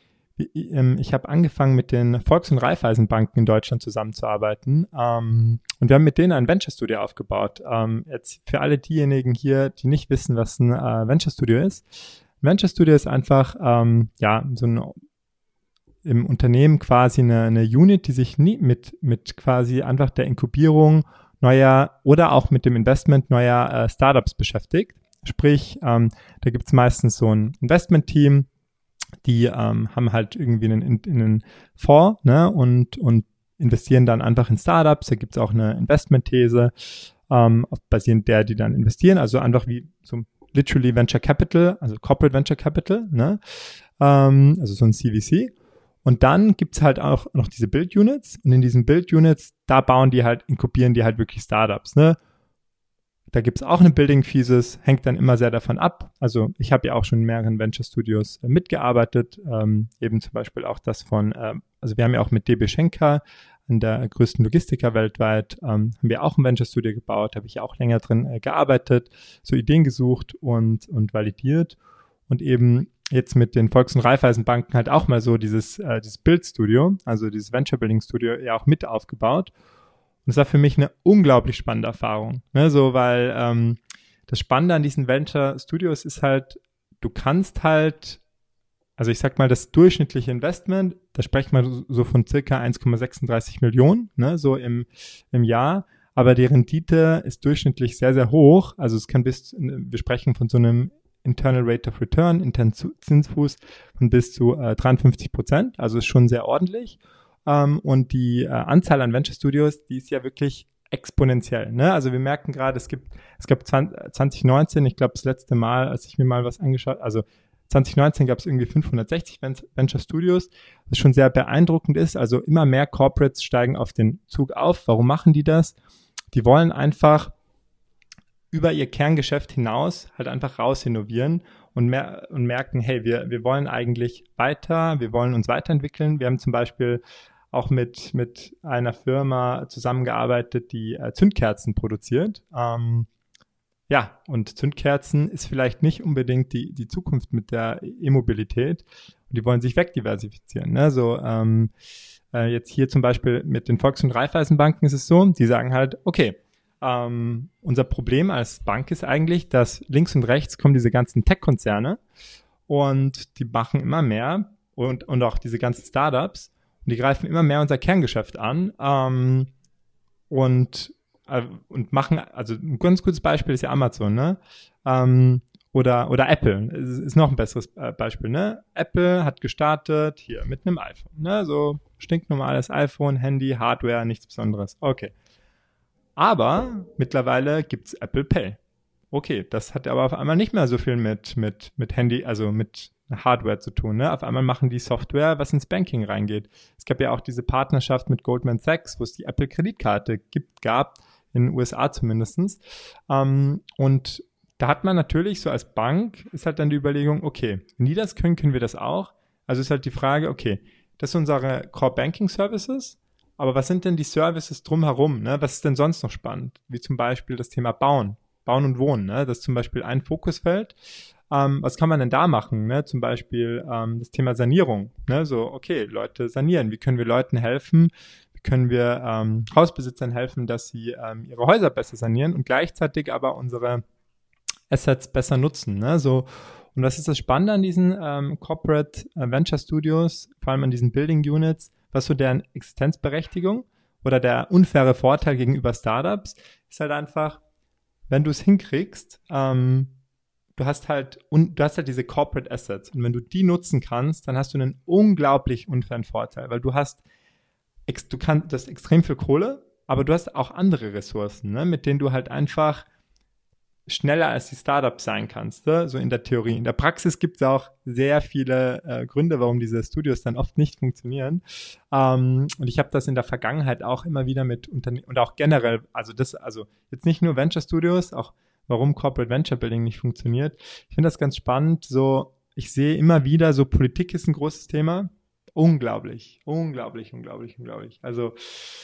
ich habe angefangen, mit den Volks- und Raiffeisenbanken in Deutschland zusammenzuarbeiten. Ähm, und wir haben mit denen ein Venture Studio aufgebaut. Ähm, jetzt für alle diejenigen hier, die nicht wissen, was ein äh, Venture Studio ist. Venture Studio ist einfach ähm, ja so ein im Unternehmen quasi eine, eine Unit, die sich nie mit mit quasi einfach der Inkubierung neuer oder auch mit dem Investment neuer äh, Startups beschäftigt. Sprich, ähm, da gibt es meistens so ein Investment-Team, die ähm, haben halt irgendwie einen, in, in einen Fonds, ne, und und investieren dann einfach in Startups. Da gibt es auch eine Investment-These, ähm, basierend der, die dann investieren. Also einfach wie so literally Venture Capital, also Corporate Venture Capital, ne? Ähm, also so ein C V C. Und dann gibt's halt auch noch diese Build Units. Und in diesen Build Units, da bauen die halt, inkubieren die halt wirklich Startups, ne? Da gibt's auch eine Building Thesis, hängt dann immer sehr davon ab. Also ich habe ja auch schon in mehreren Venture Studios äh, mitgearbeitet, ähm, eben zum Beispiel auch das von, äh, also wir haben ja auch mit D B Schenker, an der größten Logistiker weltweit, ähm, haben wir auch ein Venture Studio gebaut, habe ich auch länger drin äh, gearbeitet, so Ideen gesucht und und validiert und eben jetzt mit den Volks- und Raiffeisenbanken halt auch mal so dieses äh, dieses Build Studio, also dieses Venture Building Studio ja auch mit aufgebaut. Und das war für mich eine unglaublich spannende Erfahrung, ne, so weil ähm, das Spannende an diesen Venture Studios ist halt, du kannst halt Also ich sag mal, das durchschnittliche Investment, da sprechen wir so von circa eins Komma sechsunddreißig Millionen, ne, so im, im Jahr. Aber die Rendite ist durchschnittlich sehr, sehr hoch. Also es kann bis, wir sprechen von so einem Internal Rate of Return, internen Zinsfuß von bis zu äh, dreiundfünfzig Prozent. Also ist schon sehr ordentlich. Ähm, und die äh, Anzahl an Venture Studios, die ist ja wirklich exponentiell, ne? Also wir merken gerade, es gibt, es gab zwanzig neunzehn, ich glaube das letzte Mal, als ich mir mal was angeschaut, also zwanzig neunzehn gab es irgendwie fünfhundertsechzig Venture Studios, was schon sehr beeindruckend ist. Also immer mehr Corporates steigen auf den Zug auf. Warum machen die das? Die wollen einfach über ihr Kerngeschäft hinaus halt einfach raus innovieren und, mer- und merken, hey, wir, wir wollen eigentlich weiter, wir wollen uns weiterentwickeln. Wir haben zum Beispiel auch mit, mit einer Firma zusammengearbeitet, die äh, Zündkerzen produziert. Ähm, Ja, und Zündkerzen ist vielleicht nicht unbedingt die, die Zukunft mit der E-Mobilität. Und die wollen sich wegdiversifizieren. Ne? So, ähm, äh, jetzt hier zum Beispiel mit den Volks- und Raiffeisenbanken ist es so, die sagen halt, okay, ähm, unser Problem als Bank ist eigentlich, dass links und rechts kommen diese ganzen Tech-Konzerne und die machen immer mehr und, und auch diese ganzen Startups und die greifen immer mehr unser Kerngeschäft an ähm, und und machen, also ein ganz gutes Beispiel ist ja Amazon, ne? Ähm, oder, oder Apple, ist, ist noch ein besseres äh, Beispiel, ne? Apple hat gestartet hier mit einem iPhone, ne? So stinknormales iPhone, Handy, Hardware, nichts Besonderes. Okay. Aber mittlerweile gibt's Apple Pay. Okay, das hat aber auf einmal nicht mehr so viel mit, mit, mit Handy, also mit Hardware zu tun, ne? Auf einmal machen die Software, was ins Banking reingeht. Es gab ja auch diese Partnerschaft mit Goldman Sachs, wo es die Apple-Kreditkarte gibt, gab, in den U S A zumindestens. Ähm, und da hat man natürlich so als Bank, ist halt dann die Überlegung, okay, wenn die das können, können wir das auch. Also ist halt die Frage, okay, das sind unsere Core Banking Services, aber was sind denn die Services drumherum, ne? Was ist denn sonst noch spannend? Wie zum Beispiel das Thema Bauen, Bauen und Wohnen, ne? Das ist zum Beispiel ein Fokusfeld. Ähm, was kann man denn da machen, ne? Zum Beispiel ähm, das Thema Sanierung, ne? So, okay, Leute sanieren, wie können wir Leuten helfen, können wir ähm, Hausbesitzern helfen, dass sie ähm, ihre Häuser besser sanieren und gleichzeitig aber unsere Assets besser nutzen. Ne? So, und was ist das Spannende an diesen ähm, Corporate äh, Venture Studios, vor allem an diesen Building Units, was so deren Existenzberechtigung oder der unfaire Vorteil gegenüber Startups ist halt einfach, wenn du es hinkriegst, ähm, du hast halt, und du hast halt diese Corporate Assets. Und wenn du die nutzen kannst, dann hast du einen unglaublich unfairen Vorteil, weil du hast, du kannst, das extrem viel Kohle, aber du hast auch andere Ressourcen, ne, mit denen du halt einfach schneller als die Startups sein kannst, ne? So in der Theorie. In der Praxis gibt es auch sehr viele äh, Gründe, warum diese Studios dann oft nicht funktionieren. Ähm, und ich habe das in der Vergangenheit auch immer wieder mit Unternehmen und auch generell, also das, also jetzt nicht nur Venture Studios, auch warum Corporate Venture Building nicht funktioniert. Ich finde das ganz spannend. So, ich sehe immer wieder, so Politik ist ein großes Thema. Unglaublich, unglaublich, unglaublich, unglaublich. Also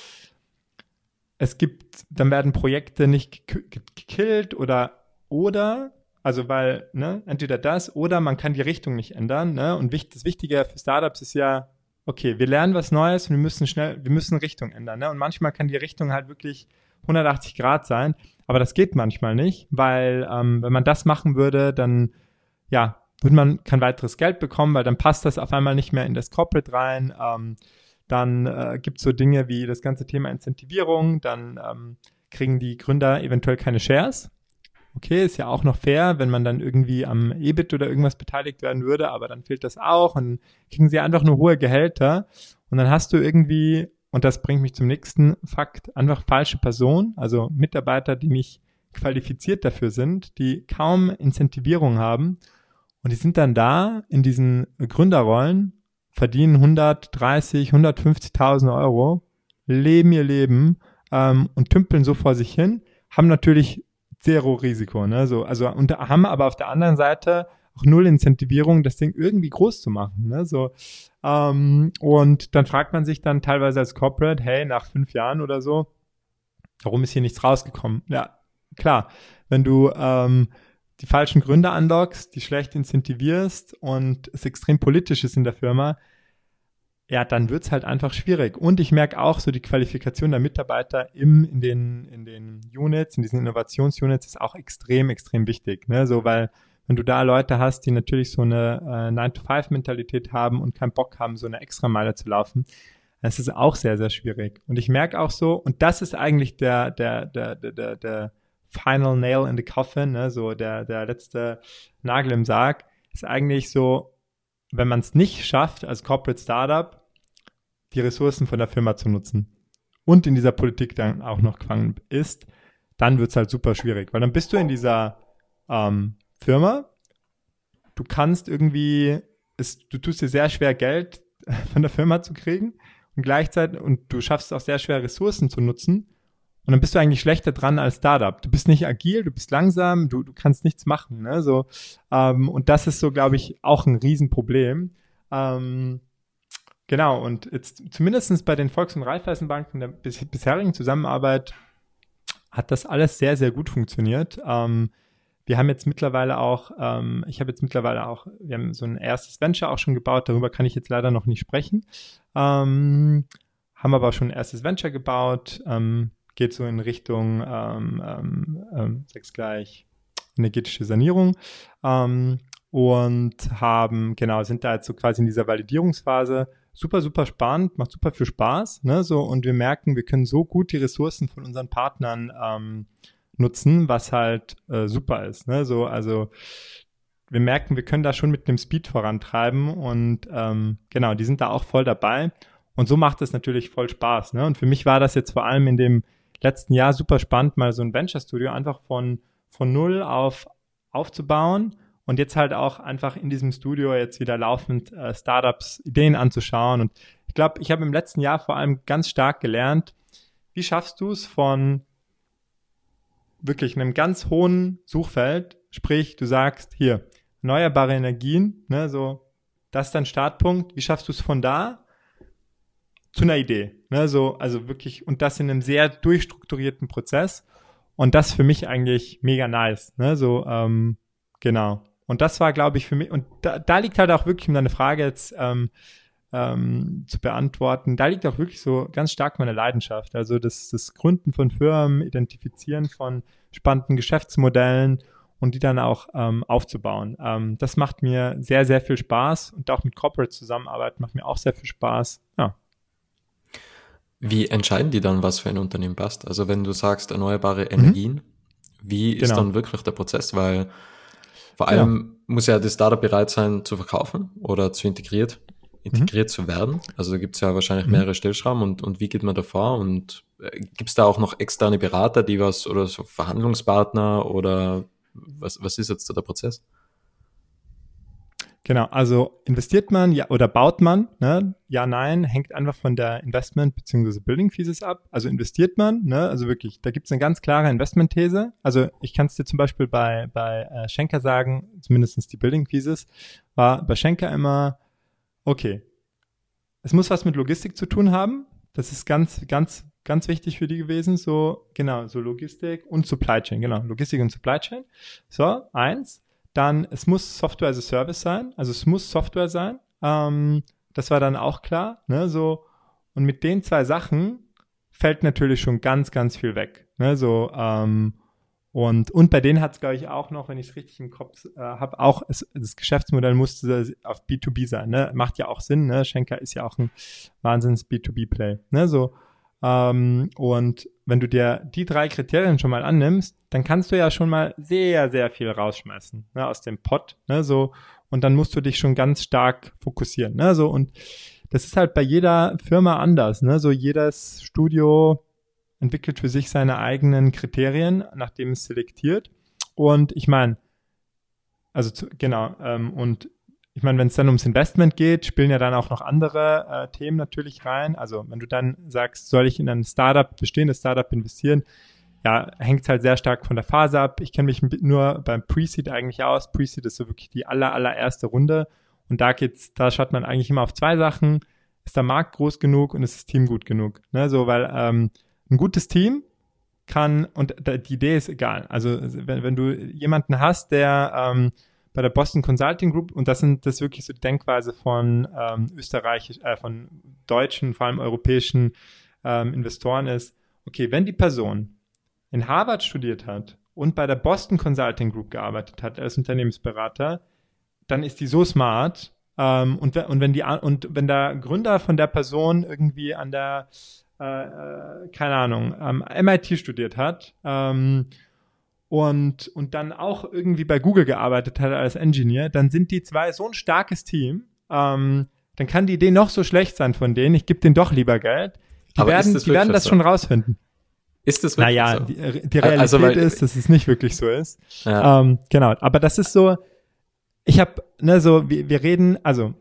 es gibt, dann werden Projekte nicht gekillt oder, oder, also weil, ne, entweder das oder man kann die Richtung nicht ändern, ne, und wichtig, das Wichtige für Startups ist ja, okay, wir lernen was Neues und wir müssen schnell, wir müssen Richtung ändern, ne, und manchmal kann die Richtung halt wirklich hundertachtzig Grad sein, aber das geht manchmal nicht, weil, ähm, wenn man das machen würde, dann, ja, würde man kein weiteres Geld bekommen, weil dann passt das auf einmal nicht mehr in das Corporate rein, ähm, Dann äh, gibt es so Dinge wie das ganze Thema Incentivierung. Dann ähm, kriegen die Gründer eventuell keine Shares. Okay, ist ja auch noch fair, wenn man dann irgendwie am E B I T oder irgendwas beteiligt werden würde, aber dann fehlt das auch und dann kriegen sie einfach nur hohe Gehälter. Und dann hast du irgendwie, und das bringt mich zum nächsten Fakt, einfach falsche Personen, also Mitarbeiter, die nicht qualifiziert dafür sind, die kaum Incentivierung haben. Und die sind dann da in diesen Gründerrollen, verdienen hundertdreißig, hundertfünfzigtausend Euro, leben ihr Leben ähm, und tümpeln so vor sich hin, haben natürlich zero Risiko, ne? So, also und haben aber auf der anderen Seite auch null Incentivierung, das Ding irgendwie groß zu machen, ne? So, ähm, und dann fragt man sich dann teilweise als Corporate, hey, nach fünf Jahren oder so, warum ist hier nichts rausgekommen? Ja, klar, wenn du ähm, die falschen Gründer anlockst, die schlecht incentivierst und es extrem politisch ist in der Firma, ja, dann wird's halt einfach schwierig. Und ich merke auch so, die Qualifikation der Mitarbeiter im, in den, in den Units, in diesen Innovationsunits ist auch extrem, extrem wichtig, ne, so, weil wenn du da Leute hast, die natürlich so eine äh, nine to five Mentalität haben und keinen Bock haben, so eine Extrameile zu laufen, das ist auch sehr, sehr schwierig. Und ich merke auch so, und das ist eigentlich der, der, der, der, der, der Final Nail in the Coffin, ne, so der, der letzte Nagel im Sarg, ist eigentlich so, wenn man es nicht schafft, als Corporate Startup, die Ressourcen von der Firma zu nutzen und in dieser Politik dann auch noch gefangen ist, dann wird es halt super schwierig, weil dann bist du in dieser ähm, Firma, du kannst irgendwie, es, du tust dir sehr schwer, Geld von der Firma zu kriegen und gleichzeitig, und du schaffst es auch sehr schwer, Ressourcen zu nutzen. Und dann bist du eigentlich schlechter dran als Startup. Du bist nicht agil, du bist langsam, du, du kannst nichts machen, ne? So, ähm, und das ist so, glaube ich, auch ein Riesenproblem. Ähm, genau, und jetzt zumindest bei den Volks- und Raiffeisenbanken in der bis, bisherigen Zusammenarbeit hat das alles sehr, sehr gut funktioniert. Ähm, wir haben jetzt mittlerweile auch, ähm, ich habe jetzt mittlerweile auch, wir haben so ein erstes Venture auch schon gebaut, darüber kann ich jetzt leider noch nicht sprechen. Ähm, haben aber schon ein erstes Venture gebaut, ähm, geht so in Richtung, ähm, ähm, ähm, sag's gleich, energetische Sanierung, ähm, und haben, genau, sind da jetzt so quasi in dieser Validierungsphase. Super, super spannend, macht super viel Spaß, ne, so, und wir merken, wir können so gut die Ressourcen von unseren Partnern ähm, nutzen, was halt äh, super ist, ne, so, also wir merken, wir können da schon mit einem Speed vorantreiben und ähm, genau, die sind da auch voll dabei und so macht es natürlich voll Spaß, ne, und für mich war das jetzt vor allem in dem letzten Jahr super spannend, mal so ein Venture-Studio einfach von, von null auf aufzubauen und jetzt halt auch einfach in diesem Studio jetzt wieder laufend äh, Startups, Ideen anzuschauen. Und ich glaube, ich habe im letzten Jahr vor allem ganz stark gelernt, wie schaffst du es von wirklich einem ganz hohen Suchfeld, sprich, du sagst, hier, erneuerbare Energien, ne, so, das ist dein Startpunkt, wie schaffst du es von da zu einer Idee, ne, so, also wirklich, und das in einem sehr durchstrukturierten Prozess und das für mich eigentlich mega nice, ne, so, ähm, genau. Und das war, glaube ich, für mich, und da, da liegt halt auch wirklich, um deine Frage jetzt ähm, ähm, zu beantworten, da liegt auch wirklich so ganz stark meine Leidenschaft, also das, das Gründen von Firmen, Identifizieren von spannenden Geschäftsmodellen und die dann auch ähm, aufzubauen. Ähm, das macht mir sehr, sehr viel Spaß und auch mit Corporate Zusammenarbeit macht mir auch sehr viel Spaß, ja. Wie entscheiden die dann, was für ein Unternehmen passt? Also wenn du sagst erneuerbare Energien, mhm. wie ist genau. dann wirklich der Prozess? Weil Vor allem ja. muss ja das Startup bereit sein zu verkaufen oder zu integriert, integriert mhm. zu werden. Also da gibt es ja wahrscheinlich mhm. mehrere Stellschrauben und, und wie geht man da vor? Und äh, gibt es da auch noch externe Berater, die was oder so Verhandlungspartner oder was, was ist jetzt da der Prozess? Genau, also investiert man ja oder baut man, ne? Ja, nein, hängt einfach von der Investment- bzw. Building Thesis ab. Also investiert man, ne? Also wirklich, da gibt es eine ganz klare Investment-These. Also ich kann es dir zum Beispiel bei, bei äh, Schenker sagen, zumindest die Building Thesis, war bei Schenker immer, okay, es muss was mit Logistik zu tun haben. Das ist ganz, ganz, ganz wichtig für die gewesen. So, genau, so Logistik und Supply Chain, genau, Logistik und Supply Chain. So, eins. Dann, es muss Software as a Service sein, also es muss Software sein. Ähm, das war dann auch klar, ne, so. Und mit den zwei Sachen fällt natürlich schon ganz, ganz viel weg, ne, so. Ähm, und und bei denen hat es, glaube ich, auch noch, wenn ich es richtig im Kopf äh, habe, auch es, das Geschäftsmodell musste auf B zwei B sein, ne, macht ja auch Sinn, ne. Schenker ist ja auch ein Wahnsinns B zwei B Play, ne, so. Ähm, und wenn du dir die drei Kriterien schon mal annimmst, dann kannst du ja schon mal sehr, sehr viel rausschmeißen, ne, aus dem Pot, ne, so. Und dann musst du dich schon ganz stark fokussieren, ne, so. Und das ist halt bei jeder Firma anders, ne, so jedes Studio entwickelt für sich seine eigenen Kriterien, nachdem es selektiert. Und ich meine, also zu, genau, ähm, und ich meine, wenn es dann ums Investment geht, spielen ja dann auch noch andere äh, Themen natürlich rein. Also wenn du dann sagst, soll ich in ein Startup, bestehendes Startup investieren, ja, hängt es halt sehr stark von der Phase ab. Ich kenne mich nur beim Pre-Seed eigentlich aus. Pre-Seed ist so wirklich die aller, allererste Runde. Und da geht's, da schaut man eigentlich immer auf zwei Sachen. Ist der Markt groß genug und ist das Team gut genug? Ne, so, weil ähm, ein gutes Team kann, und die Idee ist egal. Also wenn, wenn du jemanden hast, der ähm, bei der Boston Consulting Group, und das sind das wirklich so die Denkweise von ähm, österreichisch, äh, von deutschen, vor allem europäischen ähm, Investoren ist, okay, wenn die Person in Harvard studiert hat und bei der Boston Consulting Group gearbeitet hat als Unternehmensberater, dann ist die so smart, ähm, und, und wenn die und wenn der Gründer von der Person irgendwie an der äh, äh, keine Ahnung, ähm, M I T studiert hat, ähm, und, und dann auch irgendwie bei Google gearbeitet hat als Engineer, dann sind die zwei so ein starkes Team, ähm, dann kann die Idee noch so schlecht sein von denen, ich gebe denen doch lieber Geld. Die Aber werden, die werden das so? schon rausfinden. Ist das wirklich naja, so? die, die Realität also, weil, ist, dass es nicht wirklich so ist. Ja. Ähm, genau, aber das ist so, ich habe, ne, so, wir, wir reden, also,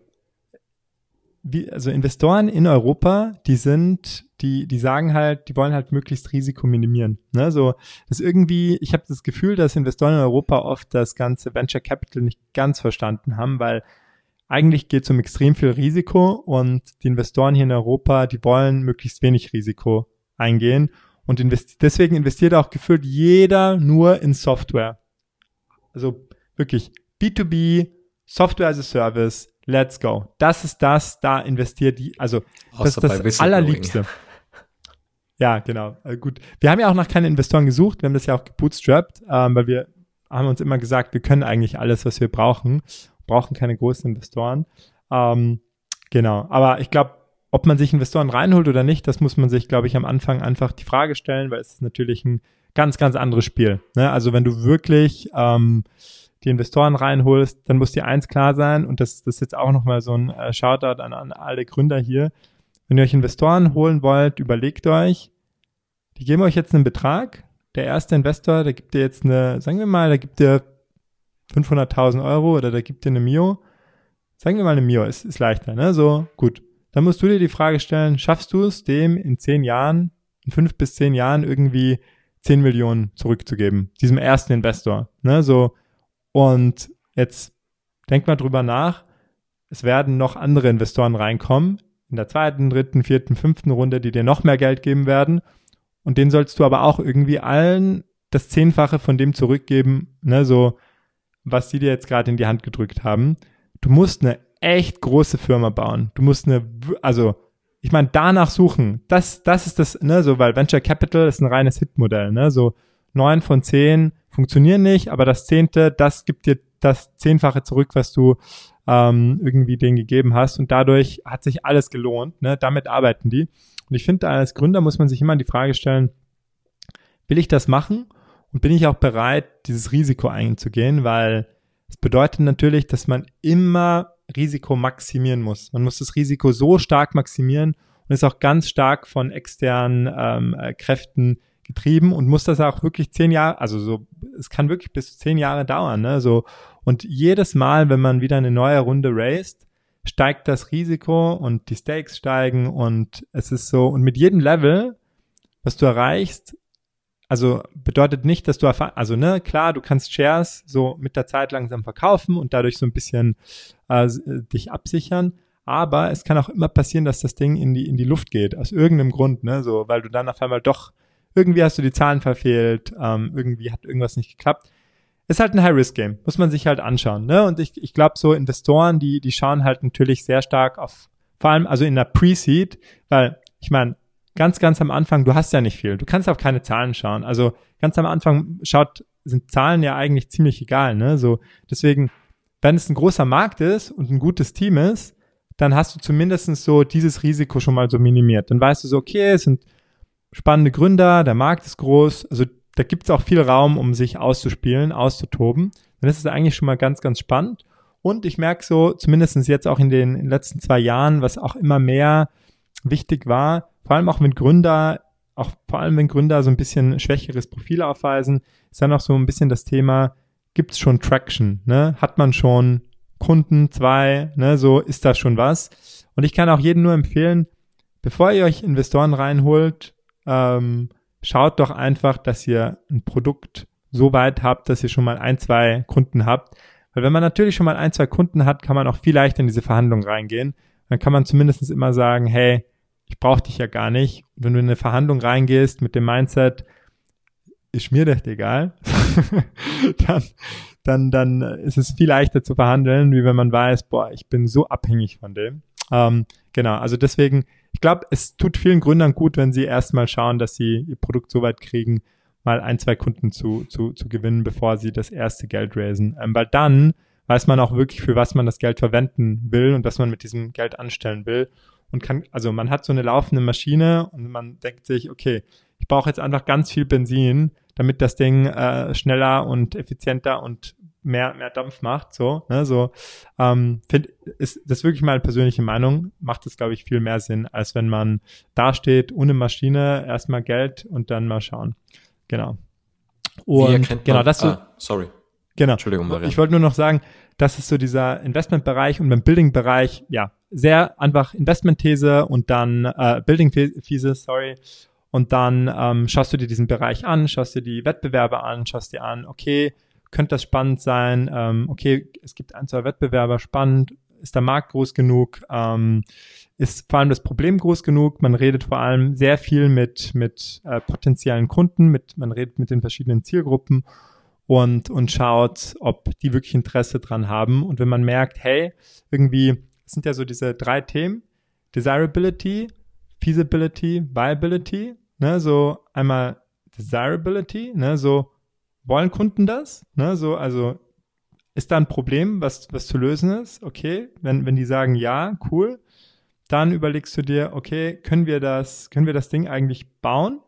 wie, also Investoren in Europa, die sind, die, die sagen halt, die wollen halt möglichst Risiko minimieren. Ne? So, das irgendwie, ich habe das Gefühl, dass Investoren in Europa oft das ganze Venture Capital nicht ganz verstanden haben, weil eigentlich geht es um extrem viel Risiko und die Investoren hier in Europa, die wollen möglichst wenig Risiko eingehen und investi- deswegen investiert auch gefühlt jeder nur in Software. Also wirklich B zwei B, Software as a Service, let's go. Das ist das, da investiert die, also das ist das Allerliebste. Ja, genau. Also gut. Wir haben ja auch noch keine Investoren gesucht, wir haben das ja auch gebootstrapped, ähm, weil wir haben uns immer gesagt, wir können eigentlich alles, was wir brauchen, brauchen keine großen Investoren. Ähm, genau. Aber ich glaube, ob man sich Investoren reinholt oder nicht, das muss man sich, glaube ich, am Anfang einfach die Frage stellen, weil es ist natürlich ein ganz, ganz anderes Spiel. Ne? Also wenn du wirklich ähm, die Investoren reinholst, dann muss dir eins klar sein, und das, das ist jetzt auch nochmal so ein äh, Shoutout an, an alle Gründer hier. Wenn ihr euch Investoren holen wollt, überlegt euch, die geben euch jetzt einen Betrag. Der erste Investor, der gibt dir jetzt eine, sagen wir mal, der gibt dir fünfhunderttausend Euro oder der gibt dir eine Mio. Sagen wir mal eine Mio, ist, ist leichter, ne? So, gut. Dann musst du dir die Frage stellen, schaffst du es, dem in zehn Jahren, in fünf bis zehn Jahren irgendwie zehn Millionen zurückzugeben? Diesem ersten Investor, ne? So. Und jetzt denk mal drüber nach. Es werden noch andere Investoren reinkommen, in der zweiten, dritten, vierten, fünften Runde, die dir noch mehr Geld geben werden. Und denen sollst du aber auch irgendwie allen das Zehnfache von dem zurückgeben, ne, so, was die dir jetzt gerade in die Hand gedrückt haben. Du musst eine echt große Firma bauen. Du musst eine, also, ich meine, danach suchen. Das, das ist das, ne, so, weil Venture Capital ist ein reines Hitmodell, ne, so, neun von zehn funktionieren nicht, aber das zehnte, das gibt dir das Zehnfache zurück, was du ähm, irgendwie denen gegeben hast, und dadurch hat sich alles gelohnt, ne? Damit arbeiten die. Und ich finde, als Gründer muss man sich immer die Frage stellen, will ich das machen und bin ich auch bereit, dieses Risiko einzugehen, weil Das bedeutet natürlich, dass man immer Risiko maximieren muss. Man muss das Risiko so stark maximieren und ist auch ganz stark von externen ähm, äh, Kräften getrieben und muss das auch wirklich zehn Jahre, also so, es kann wirklich bis zu zehn Jahre dauern, ne, so. Und jedes Mal, wenn man wieder eine neue Runde raced, steigt das Risiko und die Stakes steigen und es ist so, und mit jedem Level, was du erreichst, also bedeutet nicht, dass du, also ne, klar, du kannst Shares so mit der Zeit langsam verkaufen und dadurch so ein bisschen äh, dich absichern, aber es kann auch immer passieren, dass das Ding in die in die Luft geht, aus irgendeinem Grund, ne, so, weil du dann auf einmal doch, irgendwie hast du die Zahlen verfehlt, ähm, irgendwie hat irgendwas nicht geklappt. Ist halt ein High-Risk-Game, muss man sich halt anschauen, ne, und ich ich glaube, so Investoren, die die schauen halt natürlich sehr stark auf, vor allem also in der Pre-Seed, weil, ich meine, ganz, ganz am Anfang, du hast ja nicht viel. Du kannst auf keine Zahlen schauen. Also ganz am Anfang schaut, sind Zahlen ja eigentlich ziemlich egal, ne? So, deswegen, wenn es ein großer Markt ist und ein gutes Team ist, dann hast du zumindest so dieses Risiko schon mal so minimiert. Dann weißt du so, okay, es sind spannende Gründer, der Markt ist groß, also da gibt es auch viel Raum, um sich auszuspielen, auszutoben. Dann ist es eigentlich schon mal ganz, ganz spannend. Und ich merke so, zumindest jetzt auch in den, in den letzten zwei Jahren, was auch immer mehr wichtig war, vor allem auch wenn Gründer, auch vor allem wenn Gründer so ein bisschen schwächeres Profil aufweisen, ist dann auch so ein bisschen das Thema, gibt es schon Traction, ne? Hat man schon Kunden, zwei, ne? So ist da schon was. Und ich kann auch jedem nur empfehlen, bevor ihr euch Investoren reinholt, ähm, schaut doch einfach, dass ihr ein Produkt so weit habt, dass ihr schon mal ein, zwei Kunden habt. Weil wenn man natürlich schon mal ein, zwei Kunden hat, kann man auch viel leichter in diese Verhandlungen reingehen. Dann kann man zumindest immer sagen, hey, ich brauche dich ja gar nicht. Und wenn du in eine Verhandlung reingehst mit dem Mindset, ist mir das egal, dann, dann, dann ist es viel leichter zu verhandeln, wie wenn man weiß, boah, ich bin so abhängig von dem. Ähm, genau, also deswegen, ich glaube, es tut vielen Gründern gut, wenn sie erstmal schauen, dass sie ihr Produkt so weit kriegen, mal ein, zwei Kunden zu, zu, zu gewinnen, bevor sie das erste Geld raisen. Ähm, weil dann weiß man auch wirklich, für was man das Geld verwenden will und was man mit diesem Geld anstellen will. Und kann, also man hat so eine laufende Maschine und man denkt sich, okay, ich brauche jetzt einfach ganz viel Benzin, damit das Ding äh, schneller und effizienter und mehr mehr Dampf macht. So, ne, so ähm, finde ist das wirklich meine persönliche Meinung. Macht es, glaube ich, viel mehr Sinn, als wenn man da steht ohne Maschine, erstmal Geld und dann mal schauen. Genau. Und genau, man, das so. Ah, sorry. Genau. Entschuldigung, Marian. Ich wollte nur noch sagen, das ist so dieser Investmentbereich und beim Building-Bereich, ja, sehr einfach Investmentthese und dann äh, Building-These, sorry, und dann ähm, schaust du dir diesen Bereich an, schaust dir die Wettbewerber an, schaust dir an, okay, könnte das spannend sein, ähm, okay, es gibt ein, zwei Wettbewerber, spannend, ist der Markt groß genug, ähm, ist vor allem das Problem groß genug, man redet vor allem sehr viel mit mit äh, potenziellen Kunden, mit man redet mit den verschiedenen Zielgruppen und und schaut, ob die wirklich Interesse dran haben. Und wenn man merkt, hey, irgendwie das sind ja so diese drei Themen, Desirability, Feasibility, Viability, ne, so einmal Desirability, ne, so wollen Kunden das, ne, so, also ist da ein Problem, was was zu lösen ist, okay, wenn wenn die sagen, ja, cool, dann überlegst du dir, okay, können wir das, können wir das Ding eigentlich bauen?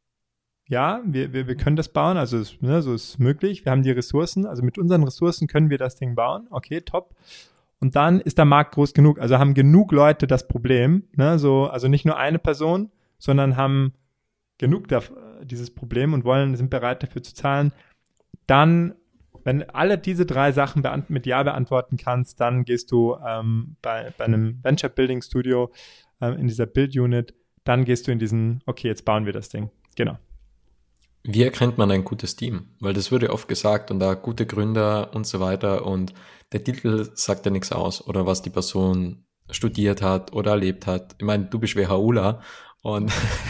Ja, wir, wir, wir können das bauen, also es, ne, so ist möglich. Wir haben die Ressourcen, also mit unseren Ressourcen können wir das Ding bauen. Okay, top. Und dann ist der Markt groß genug, also haben genug Leute das Problem, ne, so, also nicht nur eine Person, sondern haben genug da, dieses Problem und wollen, sind bereit dafür zu zahlen. Dann, wenn alle diese drei Sachen beant- mit Ja beantworten kannst, dann gehst du ähm, bei, bei einem Venture Building Studio ähm, in dieser Build Unit, dann gehst du in diesen, okay, jetzt bauen wir das Ding. Genau. Wie erkennt man ein gutes Team? Weil das wurde oft gesagt und da gute Gründer und so weiter und der Titel sagt ja nichts aus oder was die Person studiert hat oder erlebt hat. Ich meine, du bist WHUler und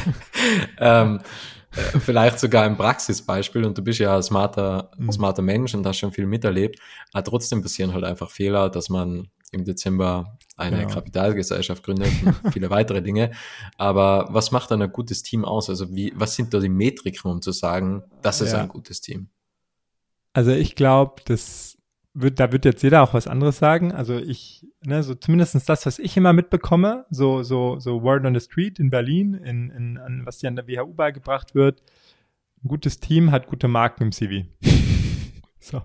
ähm, vielleicht sogar ein Praxisbeispiel und du bist ja ein smarter, mhm. smarter Mensch und hast schon viel miterlebt, aber trotzdem passieren halt einfach Fehler, dass man im Dezember eine genau. Kapitalgesellschaft gründet und viele weitere Dinge. Aber was macht dann ein gutes Team aus? Also wie, was sind da die Metriken, um zu sagen, das ist ja. ein gutes Team? Also ich glaube, das wird, da wird jetzt jeder auch was anderes sagen. Also ich, ne, so zumindest das, was ich immer mitbekomme, so, so, so Word on the Street in Berlin, in, in, an, was dir an der W H U beigebracht wird. Ein gutes Team hat gute Marken im C V. So.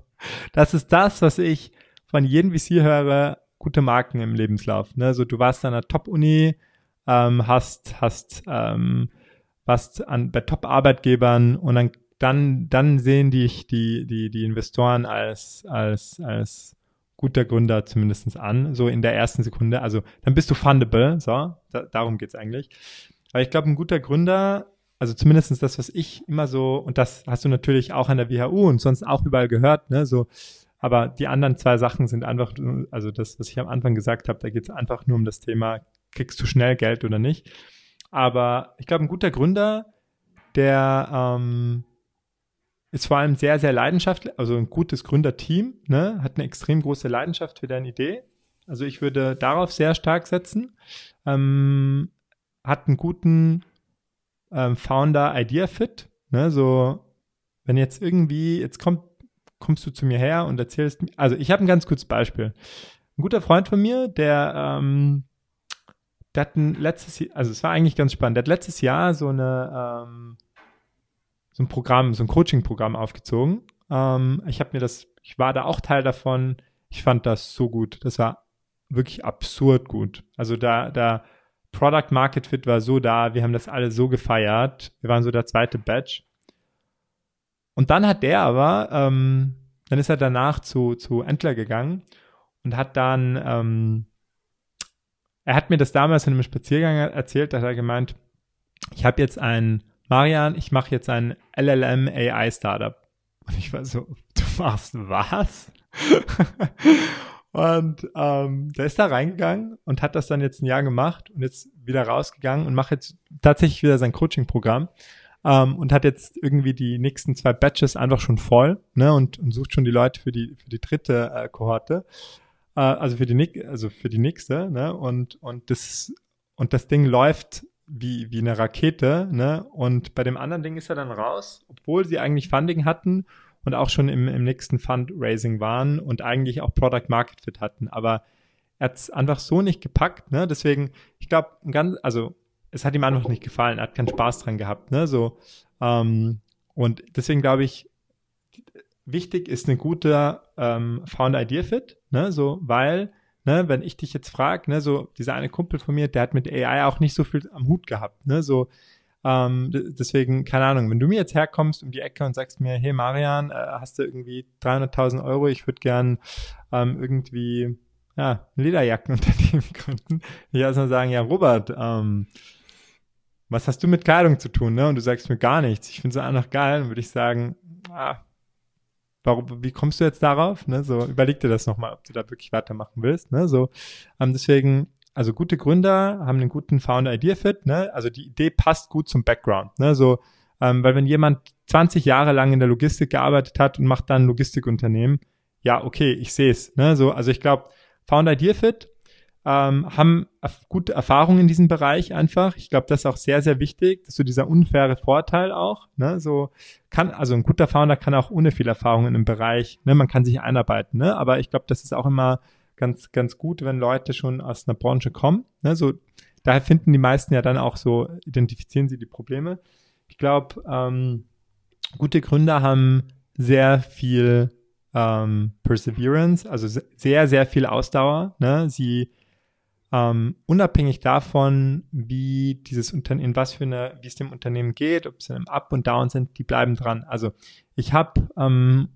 das ist das, was ich von jedem V C höre, gute Marken im Lebenslauf. Ne? So, du warst an einer Top-Uni, ähm, hast, hast, ähm, warst an, bei Top-Arbeitgebern und dann, dann, dann sehen dich die, die, die Investoren als, als, als guter Gründer zumindest an, so in der ersten Sekunde. Also dann bist du fundable, so, da, darum geht's eigentlich. Aber ich glaube, ein guter Gründer, also zumindest das, was ich immer so, und das hast du natürlich auch an der W H U und sonst auch überall gehört, ne, so, aber die anderen zwei Sachen sind einfach, also das, was ich am Anfang gesagt habe, da geht es einfach nur um das Thema, kriegst du schnell Geld oder nicht. Aber ich glaube, ein guter Gründer, der ähm, ist vor allem sehr, sehr leidenschaftlich, also ein gutes Gründerteam, ne, hat eine extrem große Leidenschaft für deine Idee. Also ich würde darauf sehr stark setzen. Ähm, hat einen guten ähm, Founder-Idea-Fit, ne, so, wenn jetzt irgendwie, jetzt kommt, kommst du zu mir her und erzählst mir, also ich habe ein ganz gutes Beispiel. Ein guter Freund von mir, der, ähm, der hat ein letztes Jahr, also es war eigentlich ganz spannend, der hat letztes Jahr so eine, ähm, so ein Programm, so ein Coaching-Programm aufgezogen. Ähm, ich habe mir das, ich war da auch Teil davon, ich fand das so gut, das war wirklich absurd gut. Also da, da Product Market Fit war so da, wir haben das alle so gefeiert, wir waren so der zweite Batch. Und dann hat der aber, ähm, dann ist er danach zu, zu Entler gegangen und hat dann, ähm, er hat mir das damals in einem Spaziergang erzählt, da hat er gemeint, ich habe jetzt ein, Marian, ich mache jetzt ein L L M A I Startup. Und ich war so, du machst was? Und ähm, der ist da reingegangen und hat das dann jetzt ein Jahr gemacht und jetzt wieder rausgegangen und macht jetzt tatsächlich wieder sein Coaching-Programm. Um, und hat jetzt irgendwie die nächsten zwei Batches einfach schon voll, ne, und, und sucht schon die Leute für die für die dritte äh, Kohorte, äh, also für die also für die nächste, ne, und und das und das Ding läuft wie wie eine Rakete, ne, und bei dem anderen Ding ist er dann raus, obwohl sie eigentlich Funding hatten und auch schon im im nächsten Fundraising waren und eigentlich auch Product Market Fit hatten, aber er hat es einfach so nicht gepackt, ne, deswegen, ich glaube, ganz, also es hat ihm einfach nicht gefallen, er hat keinen Spaß dran gehabt, ne, so, ähm, und deswegen glaube ich, wichtig ist eine gute ähm, Founder-Idea-Fit, ne, so, weil, ne, wenn ich dich jetzt frage, ne, so, dieser eine Kumpel von mir, der hat mit A I auch nicht so viel am Hut gehabt, ne, so, ähm, d- deswegen, keine Ahnung, wenn du mir jetzt herkommst um die Ecke und sagst mir, hey Marian, äh, hast du irgendwie dreihunderttausend Euro, ich würde gern ähm, irgendwie, ja, ein Lederjackenunternehmen gründen, ich erstmal sagen, ja, Robert, ähm, was hast du mit Kleidung zu tun, ne? Und du sagst mir gar nichts. Ich finde es einfach geil. Dann würde ich sagen, ah, warum, wie kommst du jetzt darauf? Ne? So, überleg dir das nochmal, ob du da wirklich weitermachen willst. Ne? So, ähm, deswegen, also gute Gründer haben einen guten Founder-Idea-Fit. Ne? Also die Idee passt gut zum Background. Ne? So, ähm, weil wenn jemand zwanzig Jahre lang in der Logistik gearbeitet hat und macht dann ein Logistikunternehmen, ja, okay, ich sehe es. Ne? So, also ich glaube, Founder-Idea-Fit, Ähm, haben erf- gute Erfahrungen in diesem Bereich einfach. Ich glaube, das ist auch sehr, sehr wichtig, dass so dieser unfaire Vorteil auch, ne, so kann, also ein guter Founder kann auch ohne viel Erfahrung in einem Bereich, ne, man kann sich einarbeiten, ne, aber ich glaube, das ist auch immer ganz, ganz gut, wenn Leute schon aus einer Branche kommen, ne, so, daher finden die meisten ja dann auch so, identifizieren sie die Probleme. Ich glaube, ähm, gute Gründer haben sehr viel ähm, Perseverance, also se- sehr, sehr viel Ausdauer, ne, sie Ähm, unabhängig davon, wie dieses Unternehmen, in was für eine, wie es dem Unternehmen geht, ob sie im Up und Down sind, die bleiben dran. Also ich habe ähm,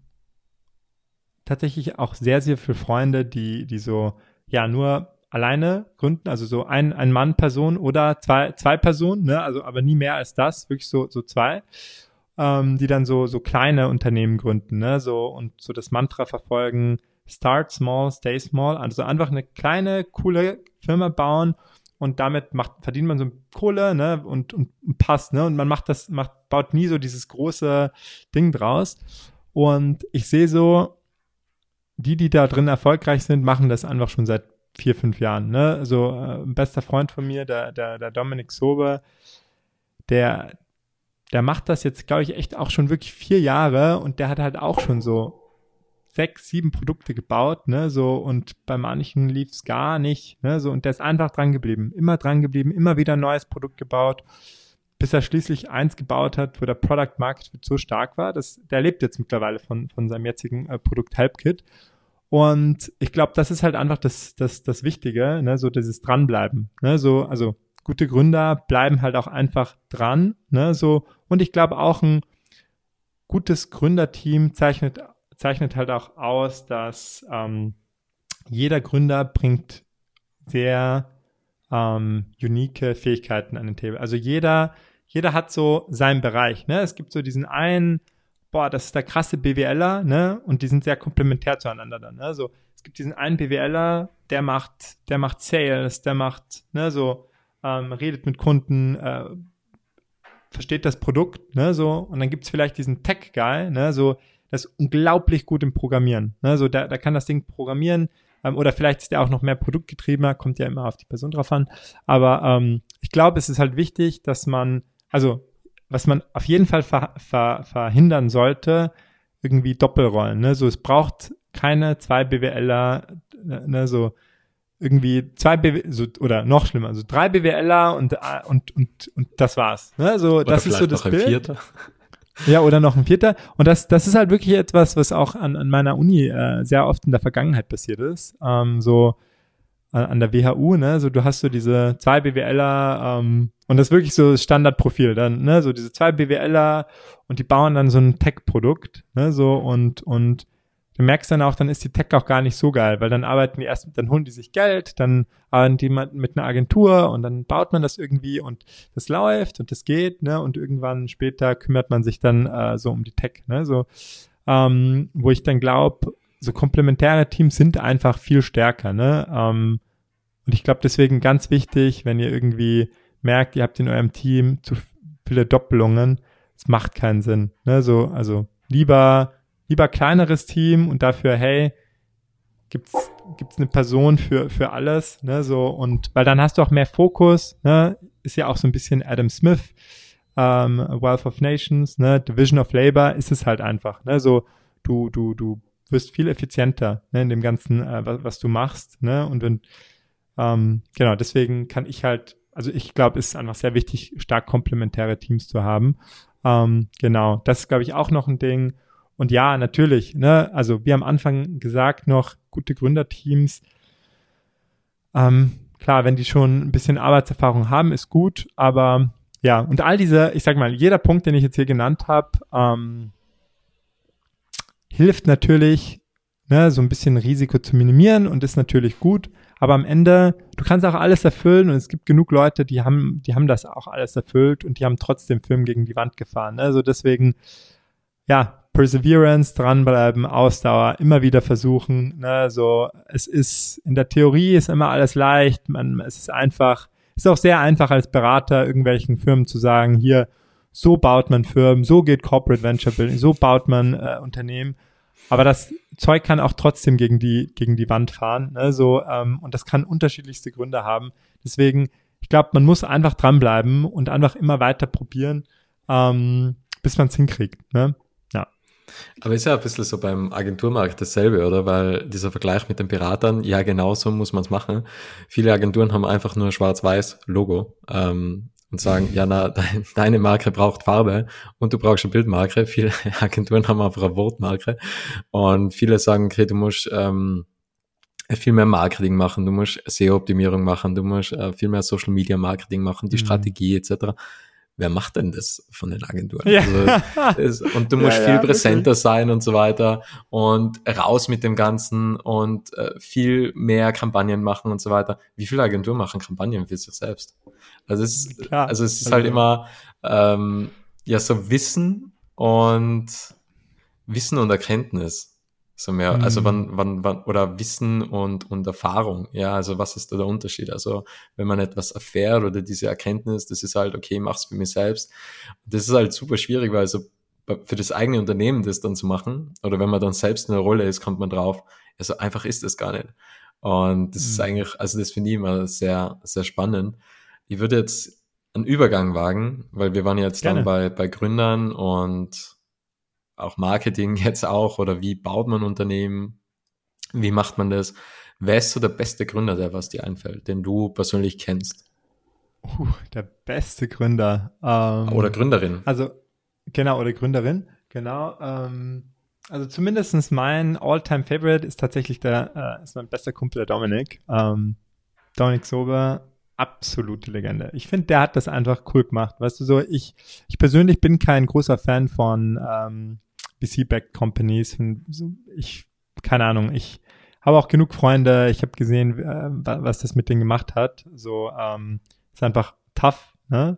tatsächlich auch sehr, sehr viele Freunde, die, die so, ja, nur alleine gründen, also so ein, ein Mann, Person oder zwei, zwei Personen, ne, also aber nie mehr als das, wirklich so, so zwei, ähm, die dann so, so kleine Unternehmen gründen, ne, so und so das Mantra verfolgen, Start small, stay small, also einfach eine kleine, coole Firma bauen und damit macht, verdient man so Kohle, ne, und, und passt, ne, und man macht das, macht, baut nie so dieses große Ding draus. Und ich sehe so, die, die da drin erfolgreich sind, machen das einfach schon seit vier, fünf Jahren, ne, so, äh, ein bester Freund von mir, der, der, der Dominik Sobe, der, der macht das jetzt, glaube ich, echt auch schon wirklich vier Jahre und der hat halt auch schon so sechs, sieben Produkte gebaut, ne, so, und bei manchen lief es gar nicht, ne, so, und der ist einfach dran geblieben, immer dran geblieben, immer wieder ein neues Produkt gebaut bis er schließlich eins gebaut hat, wo der Product Market Fit so stark war, dass der lebt jetzt mittlerweile von, von seinem jetzigen äh, Produkt HelpKit. Und ich glaube, das ist halt einfach das, das, das Wichtige, ne, so dieses Dranbleiben, ne, so, also gute Gründer bleiben halt auch einfach dran, ne, so, und ich glaube auch ein gutes Gründerteam zeichnet, zeichnet halt auch aus, dass ähm, jeder Gründer bringt sehr ähm, unique Fähigkeiten an den Table. Also jeder, jeder hat so seinen Bereich, ne, es gibt so diesen einen, boah, das ist der krasse BWLer, ne, und die sind sehr komplementär zueinander dann, ne, so, es gibt diesen einen BWLer, der macht, der macht Sales, der macht, ne, so, ähm, redet mit Kunden, äh, versteht das Produkt, ne, so, und dann gibt's vielleicht diesen Tech-Guy, ne, so, das ist unglaublich gut im Programmieren, ne, so, der, der kann das Ding programmieren, ähm, oder vielleicht ist der auch noch mehr produktgetriebener, kommt ja immer auf die Person drauf an, aber ähm, ich glaube, es ist halt wichtig, dass man, also, was man auf jeden Fall ver, ver, verhindern sollte, irgendwie Doppelrollen, ne, so, es braucht keine zwei BWLer, ne, so, irgendwie zwei B W, so, oder noch schlimmer, also drei BWLer und, und, und, und das war's, ne, so, oder das ist so das noch ein Bild. Vierter. Ja, oder noch ein Vierter. Und das, das ist halt wirklich etwas, was auch an, an meiner Uni äh, sehr oft in der Vergangenheit passiert ist, ähm, so, an der W H U, ne, so du hast so diese zwei BWLer ähm, und das ist wirklich so das Standardprofil dann, ne, so diese zwei BWLer und die bauen dann so ein Tech-Produkt, ne, so und und du merkst dann auch, dann ist die Tech auch gar nicht so geil, weil dann arbeiten die erst, dann holen die sich Geld, dann arbeiten die mit einer Agentur und dann baut man das irgendwie und das läuft und das geht, ne, und irgendwann später kümmert man sich dann äh, so um die Tech, ne, so, ähm, wo ich dann glaube, so komplementäre Teams sind einfach viel stärker, ne? Ähm, und ich glaube deswegen ganz wichtig, wenn ihr irgendwie merkt, ihr habt in eurem Team zu viele Doppelungen, es macht keinen Sinn, ne? So, also lieber lieber kleineres Team und dafür, hey, gibt's gibt's eine Person für für alles, ne? So, und weil dann hast du auch mehr Fokus, ne? Ist ja auch so ein bisschen Adam Smith, ähm, Wealth of Nations, ne? Division of Labor ist es halt einfach, ne? So, du du du wirst viel effizienter, ne, in dem Ganzen, äh, was, was du machst, ne, und wenn, ähm, genau, deswegen kann ich halt, also ich glaube, es ist einfach sehr wichtig, stark komplementäre Teams zu haben, ähm, genau, das ist, glaube ich, auch noch ein Ding, und ja, natürlich, ne, also wie am Anfang gesagt noch, gute Gründerteams, ähm, klar, wenn die schon ein bisschen Arbeitserfahrung haben, ist gut, aber ja, und all diese, ich sag mal, jeder Punkt, den ich jetzt hier genannt habe, ähm, hilft natürlich, ne, so ein bisschen Risiko zu minimieren und ist natürlich gut, aber am Ende, du kannst auch alles erfüllen und es gibt genug Leute, die haben, die haben das auch alles erfüllt und die haben trotzdem Film gegen die Wand gefahren, ne, also deswegen, ja, Perseverance, dranbleiben, Ausdauer, immer wieder versuchen, ne, so, es ist, in der Theorie ist immer alles leicht, man, es ist einfach, es ist auch sehr einfach als Berater irgendwelchen Firmen zu sagen, hier, so baut man Firmen, so geht Corporate Venture Building, so baut man äh, Unternehmen. Aber das Zeug kann auch trotzdem gegen die gegen die Wand fahren, ne? So, ähm, und das kann unterschiedlichste Gründe haben. Deswegen, ich glaube, man muss einfach dranbleiben und einfach immer weiter probieren, ähm, bis man es hinkriegt. Ne? Ja. Aber ist ja ein bisschen so beim Agenturmarkt dasselbe, oder? Weil dieser Vergleich mit den Beratern, ja, genau so muss man es machen. Viele Agenturen haben einfach nur schwarz-weiß Logo. Ähm, und sagen, ja, na, de- deine Marke braucht Farbe und du brauchst eine Bildmarke. Viele Agenturen haben einfach eine Wortmarke und viele sagen, okay, du musst ähm, viel mehr Marketing machen, du musst S E O-Optimierung machen, du musst äh, viel mehr Social-Media-Marketing machen, die Mhm. Strategie et cetera. Wer macht denn das von den Agenturen? Ja. Also, es, und du musst Ja, viel ja, präsenter wirklich. sein und so weiter und raus mit dem Ganzen und äh, viel mehr Kampagnen machen und so weiter. Wie viele Agenturen machen Kampagnen für sich selbst? Also es, ist- Klar. also es ist Also- halt immer ähm, ja so Wissen und Wissen und Erkenntnis. So mehr, also Mhm. wann, wann, wann, oder Wissen und, und Erfahrung, ja, also was ist da der Unterschied? Also wenn man etwas erfährt oder diese Erkenntnis, das ist halt, okay, mach's für mich selbst. Das ist halt super schwierig, weil so für das eigene Unternehmen das dann zu machen, oder wenn man dann selbst in der Rolle ist, kommt man drauf, ja, so einfach ist das gar nicht. Und das ist Mhm. eigentlich, also das finde ich immer sehr, sehr spannend. Ich würde jetzt einen Übergang wagen, weil wir waren jetzt Gerne. lang bei, bei Gründern und auch Marketing jetzt auch, oder wie baut man Unternehmen, wie macht man das? Wer ist so der beste Gründer, der was dir einfällt, den du persönlich kennst? Uh, der beste Gründer. Ähm, Oder Gründerin. Also, genau, oder Gründerin. Genau. Ähm, also zumindestens mein All-Time-Favorite ist tatsächlich der, äh, ist mein bester Kumpel, der Dominik. Ähm, Dominik Sober, absolute Legende. Ich finde, der hat das einfach cool gemacht. Weißt du so, ich, ich persönlich bin kein großer Fan von ähm, V C-backed Companies. Ich, keine Ahnung, ich habe auch genug Freunde. Ich habe gesehen, äh, was das mit denen gemacht hat. So, ähm, ist einfach tough, ne?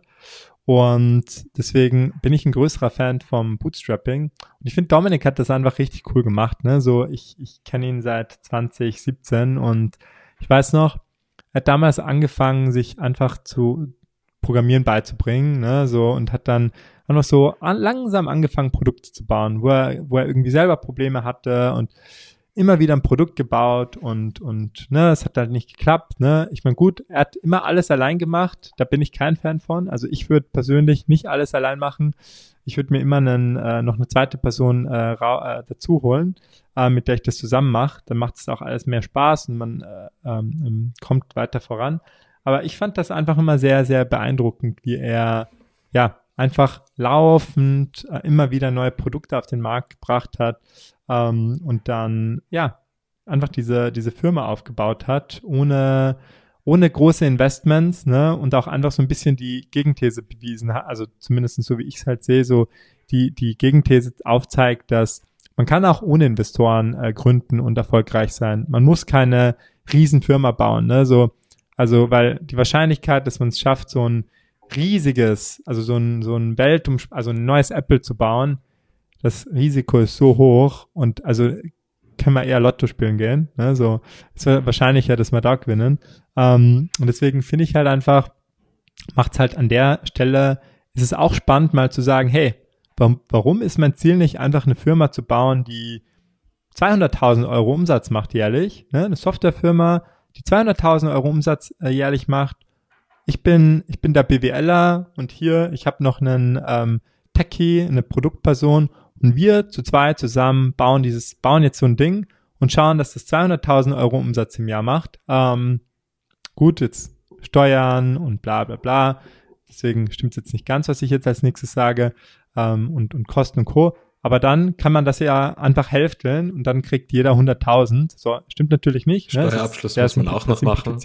Und deswegen bin ich ein größerer Fan vom Bootstrapping. Und ich finde, Dominik hat das einfach richtig cool gemacht, ne? So, ich, ich kenne ihn seit zwanzig siebzehn und ich weiß noch, er hat damals angefangen, sich einfach zu Programmieren beizubringen, ne? So, und hat dann einfach so an, langsam angefangen, Produkte zu bauen, wo er, wo er irgendwie selber Probleme hatte und immer wieder ein Produkt gebaut und, und, ne, es hat halt nicht geklappt, ne. Ich meine, gut, er hat immer alles allein gemacht, da bin ich kein Fan von. Also ich würde persönlich nicht alles allein machen. Ich würde mir immer einen, äh, noch eine zweite Person äh, ra- äh, dazu holen, äh, mit der ich das zusammen mache. Dann macht es auch alles mehr Spaß und man äh, ähm, kommt weiter voran. Aber ich fand das einfach immer sehr, sehr beeindruckend, wie er, ja, einfach laufend äh, immer wieder neue Produkte auf den Markt gebracht hat. Ähm, und dann, ja, einfach diese, diese Firma aufgebaut hat, ohne, ohne große Investments, ne, und auch einfach so ein bisschen die Gegenthese bewiesen hat, also zumindest so wie ich es halt sehe, so die, die Gegenthese aufzeigt, dass man kann auch ohne Investoren äh, gründen und erfolgreich sein. Man muss keine Riesenfirma bauen, ne, so, also, weil die Wahrscheinlichkeit, dass man es schafft, so ein riesiges, also so ein, so ein Weltum, also ein neues Apple zu bauen, das Risiko ist so hoch und also können wir eher Lotto spielen gehen, ne, so, es wäre wahrscheinlicher, dass wir da gewinnen, ähm, und deswegen finde ich halt einfach, macht es halt an der Stelle, ist es auch spannend mal zu sagen, hey, warum, warum ist mein Ziel nicht einfach eine Firma zu bauen, die zweihunderttausend Euro Umsatz macht jährlich, ne, eine Softwarefirma, die zweihunderttausend Euro Umsatz äh, jährlich macht. Ich bin, ich bin der BWLer und hier, ich habe noch einen ähm, Techie, eine Produktperson und wir zu zweit zusammen bauen dieses, bauen jetzt so ein Ding und schauen, dass das zweihunderttausend Euro Umsatz im Jahr macht. Ähm, gut, jetzt Steuern und bla bla bla. Deswegen stimmt es jetzt nicht ganz, was ich jetzt als nächstes sage, ähm, und, und Kosten und Co. Aber dann kann man das ja einfach hälfteln und dann kriegt jeder hunderttausend. So, stimmt natürlich nicht. Ne? Steuerabschluss muss man auch noch machen.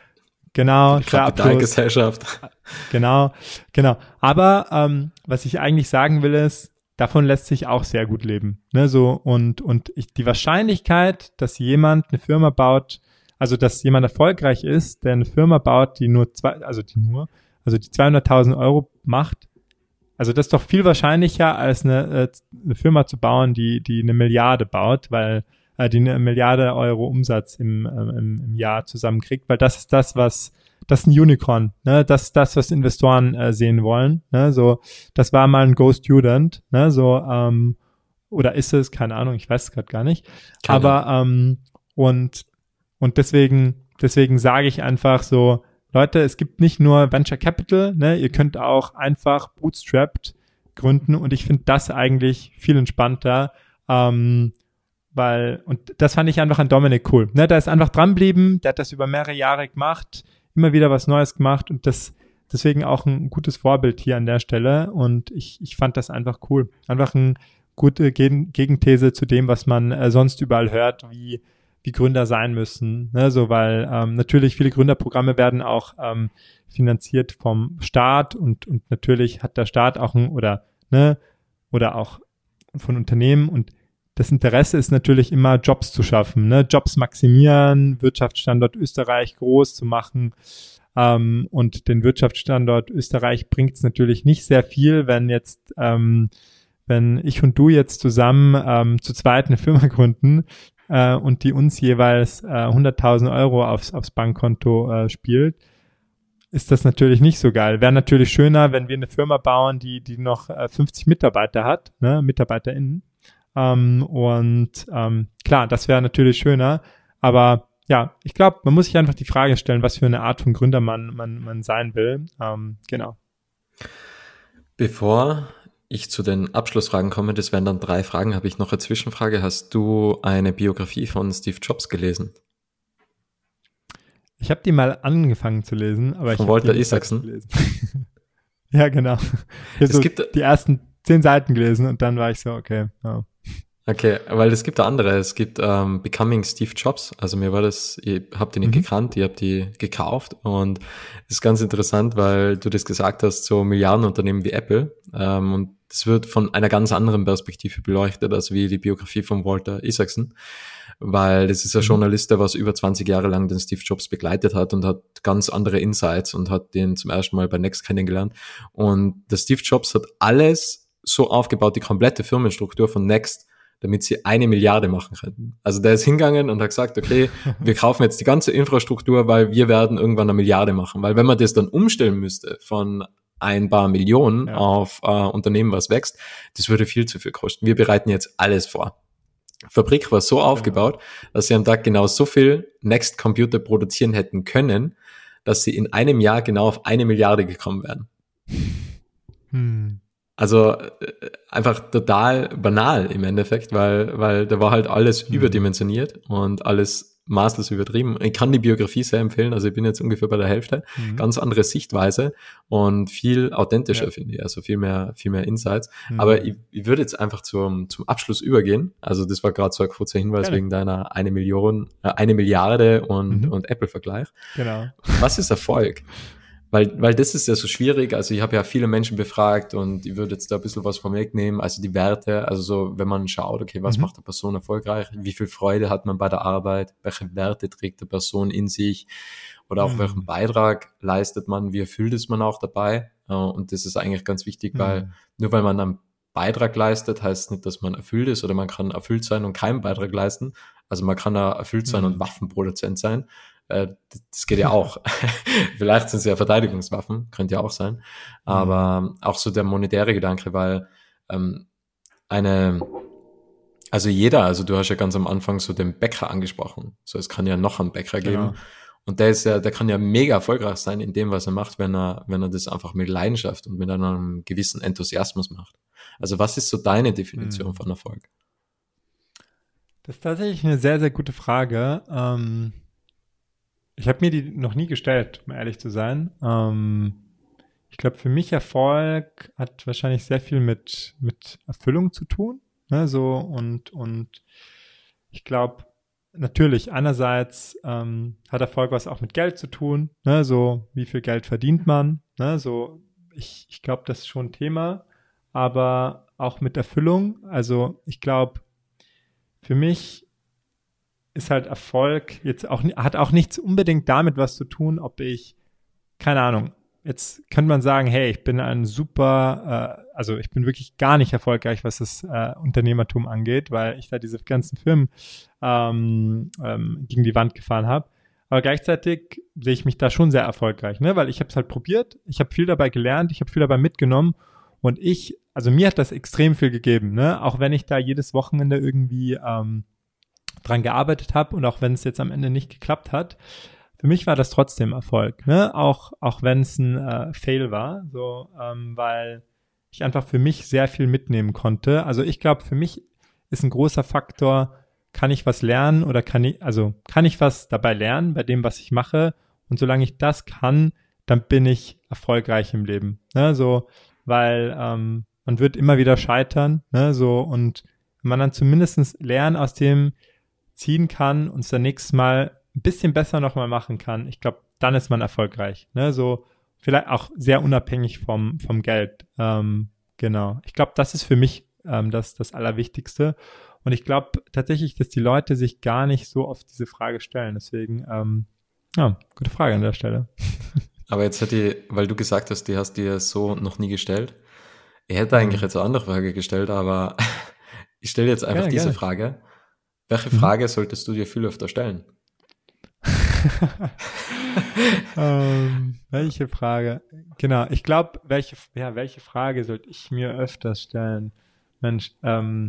Genau, die Kapitalgesellschaft. Genau, genau. Aber ähm, was ich eigentlich sagen will ist, davon lässt sich auch sehr gut leben. Ne, so und und ich, die Wahrscheinlichkeit, dass jemand eine Firma baut, also dass jemand erfolgreich ist, der eine Firma baut, die nur zwei, also die nur, also die zweihunderttausend Euro macht, also das ist doch viel wahrscheinlicher als eine, äh, eine Firma zu bauen, die die eine Milliarde baut, weil äh, die eine Milliarde Euro Umsatz im, äh, im, im Jahr zusammenkriegt, weil das ist das, was das ist ein Unicorn, ne? Das ist das, was Investoren äh, sehen wollen. Ne? So, das war mal ein Go Student, ne? So, ähm, oder ist es? Keine Ahnung, ich weiß es gerade gar nicht. Keine. Aber ähm, und und deswegen deswegen sage ich einfach so, Leute, es gibt nicht nur Venture Capital, ne? Ihr könnt auch einfach bootstrapped gründen und ich finde das eigentlich viel entspannter, ähm, weil und das fand ich einfach an Dominik cool. Ne? Der ist einfach dranbleiben, der hat das über mehrere Jahre gemacht, immer wieder was Neues gemacht und das deswegen auch ein gutes Vorbild hier an der Stelle und ich ich fand das einfach cool. Einfach eine gute Gegen- Gegenthese zu dem, was man äh, sonst überall hört, wie wie Gründer sein müssen, ne, so, weil ähm, natürlich viele Gründerprogramme werden auch ähm, finanziert vom Staat und und natürlich hat der Staat auch ein oder ne oder auch von Unternehmen und das Interesse ist natürlich immer, Jobs zu schaffen, ne? Jobs maximieren, Wirtschaftsstandort Österreich groß zu machen. Ähm, und den Wirtschaftsstandort Österreich bringt es natürlich nicht sehr viel, wenn jetzt, ähm, wenn ich und du jetzt zusammen ähm, zu zweit eine Firma gründen äh, und die uns jeweils äh, hunderttausend Euro aufs, aufs Bankkonto äh, spielt, ist das natürlich nicht so geil. Wäre natürlich schöner, wenn wir eine Firma bauen, die, die noch äh, fünfzig Mitarbeiter hat, ne? MitarbeiterInnen. Um, und um, klar, das wäre natürlich schöner, aber ja, ich glaube, man muss sich einfach die Frage stellen, was für eine Art von Gründer man man, man sein will. Um, genau. Bevor ich zu den Abschlussfragen komme, das wären dann drei Fragen, habe ich noch eine Zwischenfrage. Hast du eine Biografie von Steve Jobs gelesen? Ich habe die mal angefangen zu lesen, aber Von ich Walter habe die Isaacson? gelesen. Ja, genau. Ich habe so gibt, die ersten zehn Seiten gelesen und dann war ich so, okay. Ja. Okay, weil es gibt da andere. Es gibt ähm, Becoming Steve Jobs. Also mir war das, ich habe die nicht Mhm. gekannt, ich habe die gekauft und es ist ganz interessant, weil du das gesagt hast, so Milliardenunternehmen wie Apple ähm, und das wird von einer ganz anderen Perspektive beleuchtet, als wie die Biografie von Walter Isaacson, weil das ist ein Mhm. Journalist, der was über zwanzig Jahre lang den Steve Jobs begleitet hat und hat ganz andere Insights und hat den zum ersten Mal bei Next kennengelernt und der Steve Jobs hat alles so aufgebaut, die komplette Firmenstruktur von Next, damit sie eine Milliarde machen könnten. Also der ist hingegangen und hat gesagt, okay, wir kaufen jetzt die ganze Infrastruktur, weil wir werden irgendwann eine Milliarde machen. Weil wenn man das dann umstellen müsste von ein paar Millionen Ja. auf äh, Unternehmen, was wächst, das würde viel zu viel kosten. Wir bereiten jetzt alles vor. Fabrik war so aufgebaut, dass sie am Tag genau so viel Next Computer produzieren hätten können, dass sie in einem Jahr genau auf eine Milliarde gekommen wären. Hm. Also äh, einfach total banal im Endeffekt, weil weil da war halt alles Mhm. überdimensioniert und alles maßlos übertrieben. Ich kann die Biografie sehr empfehlen, also ich bin jetzt ungefähr bei der Hälfte. Mhm. Ganz andere Sichtweise und viel authentischer, Ja. finde ich, also viel mehr viel mehr Insights. Mhm. Aber ich, ich würde jetzt einfach zum zum Abschluss übergehen. Also das war gerade so ein kurzer Hinweis Gerne. wegen deiner eine Million, äh, eine Milliarde und Mhm. und Apple-Vergleich. Genau. Was ist Erfolg? Weil, weil das ist ja so schwierig, also ich habe ja viele Menschen befragt und ich würde jetzt da ein bisschen was vorwegnehmen, also die Werte, also so, wenn man schaut, okay, was Mhm. macht eine Person erfolgreich, wie viel Freude hat man bei der Arbeit, welche Werte trägt die Person in sich oder auch Mhm. welchen Beitrag leistet man, wie erfüllt ist man auch dabei äh, und das ist eigentlich ganz wichtig, weil Mhm. nur weil man einen Beitrag leistet, heißt nicht, dass man erfüllt ist oder man kann erfüllt sein und keinen Beitrag leisten, also man kann ja erfüllt sein Mhm. und Waffenproduzent sein. Das geht ja auch. Vielleicht sind es ja Verteidigungswaffen, könnte ja auch sein. Aber auch so der monetäre Gedanke, weil ähm, eine, also jeder, also du hast ja ganz am Anfang so den Bäcker angesprochen. So, es kann ja noch einen Bäcker Genau. geben. Und der ist ja, der kann ja mega erfolgreich sein in dem, was er macht, wenn er, wenn er das einfach mit Leidenschaft und mit einem gewissen Enthusiasmus macht. Also was ist so deine Definition Mhm. von Erfolg? Das ist tatsächlich eine sehr, sehr gute Frage. Ähm, ich habe mir die noch nie gestellt, um ehrlich zu sein. Ähm, ich glaube, für mich Erfolg hat wahrscheinlich sehr viel mit, mit Erfüllung zu tun. Ne, so und, und ich glaube, natürlich, einerseits ähm, hat Erfolg was auch mit Geld zu tun. Ne, so, wie viel Geld verdient man? Ne, so, ich, ich glaube, das ist schon ein Thema. Aber auch mit Erfüllung. Also, ich glaube, für mich ist halt Erfolg jetzt auch, hat auch nichts unbedingt damit was zu tun, ob ich, keine Ahnung, jetzt könnte man sagen, hey, ich bin ein super, äh, also ich bin wirklich gar nicht erfolgreich, was das äh, Unternehmertum angeht, weil ich da diese ganzen Firmen ähm, ähm, gegen die Wand gefahren habe. Aber gleichzeitig sehe ich mich da schon sehr erfolgreich, ne? Weil ich habe es halt probiert, ich habe viel dabei gelernt, ich habe viel dabei mitgenommen und ich, also mir hat das extrem viel gegeben, ne? Auch wenn ich da jedes Wochenende irgendwie ähm, dran gearbeitet habe und auch wenn es jetzt am Ende nicht geklappt hat, für mich war das trotzdem Erfolg, ne? Auch auch wenn es ein äh, Fail war, so ähm, weil ich einfach für mich sehr viel mitnehmen konnte. Also ich glaube, für mich ist ein großer Faktor, kann ich was lernen oder kann ich, also kann ich was dabei lernen bei dem, was ich mache? Und solange ich das kann, dann bin ich erfolgreich im Leben, ne? So, weil ähm, man wird immer wieder scheitern, ne? So und wenn man dann zumindest lernen aus dem ziehen kann und es dann nächstes Mal ein bisschen besser nochmal machen kann, ich glaube, dann ist man erfolgreich. Ne? So vielleicht auch sehr unabhängig vom, vom Geld. Ähm, genau. Ich glaube, das ist für mich ähm, das, das Allerwichtigste. Und ich glaube tatsächlich, dass die Leute sich gar nicht so oft diese Frage stellen. Deswegen, ähm, ja, gute Frage an der Stelle. Aber jetzt hätte ich, weil du gesagt hast, die hast dir so noch nie gestellt. Ich hätte eigentlich jetzt eine andere Frage gestellt, aber ich stelle jetzt einfach Gerne, diese gerne. Frage. Welche Mhm. Frage solltest du dir viel öfter stellen? ähm, welche Frage? Genau, ich glaube, welche, ja, welche Frage sollte ich mir öfters stellen? Mensch, ähm,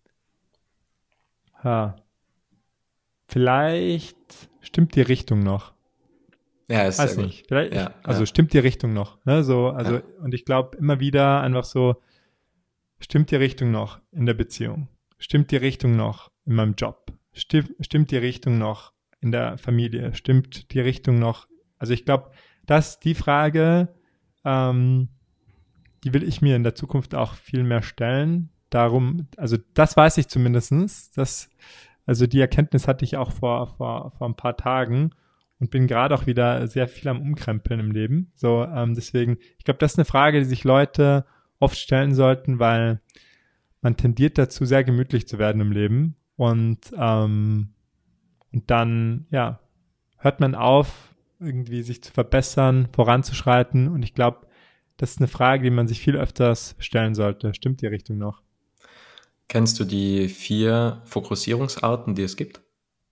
ha, vielleicht stimmt die Richtung noch. Ja, ist Weiß sehr nicht. gut. Vielleicht, Ja, also ja. stimmt die Richtung noch. Ne? So, also, Ja. und ich glaube immer wieder einfach so, stimmt die Richtung noch in der Beziehung? Stimmt die Richtung noch in meinem Job? Stimmt, stimmt die Richtung noch in der Familie? Stimmt die Richtung noch? Also ich glaube, das ist die Frage, ähm, die will ich mir in der Zukunft auch viel mehr stellen. Darum, also das weiß ich zumindestens. Das, also die Erkenntnis hatte ich auch vor, vor, vor ein paar Tagen und bin gerade auch wieder sehr viel am Umkrempeln im Leben. So, ähm, deswegen, ich glaube, das ist eine Frage, die sich Leute oft stellen sollten, weil man tendiert dazu, sehr gemütlich zu werden im Leben. Und, ähm, und dann, ja, hört man auf, irgendwie sich zu verbessern, voranzuschreiten. Und ich glaube, das ist eine Frage, die man sich viel öfters stellen sollte. Stimmt die Richtung noch? Kennst du die vier Fokussierungsarten, die es gibt?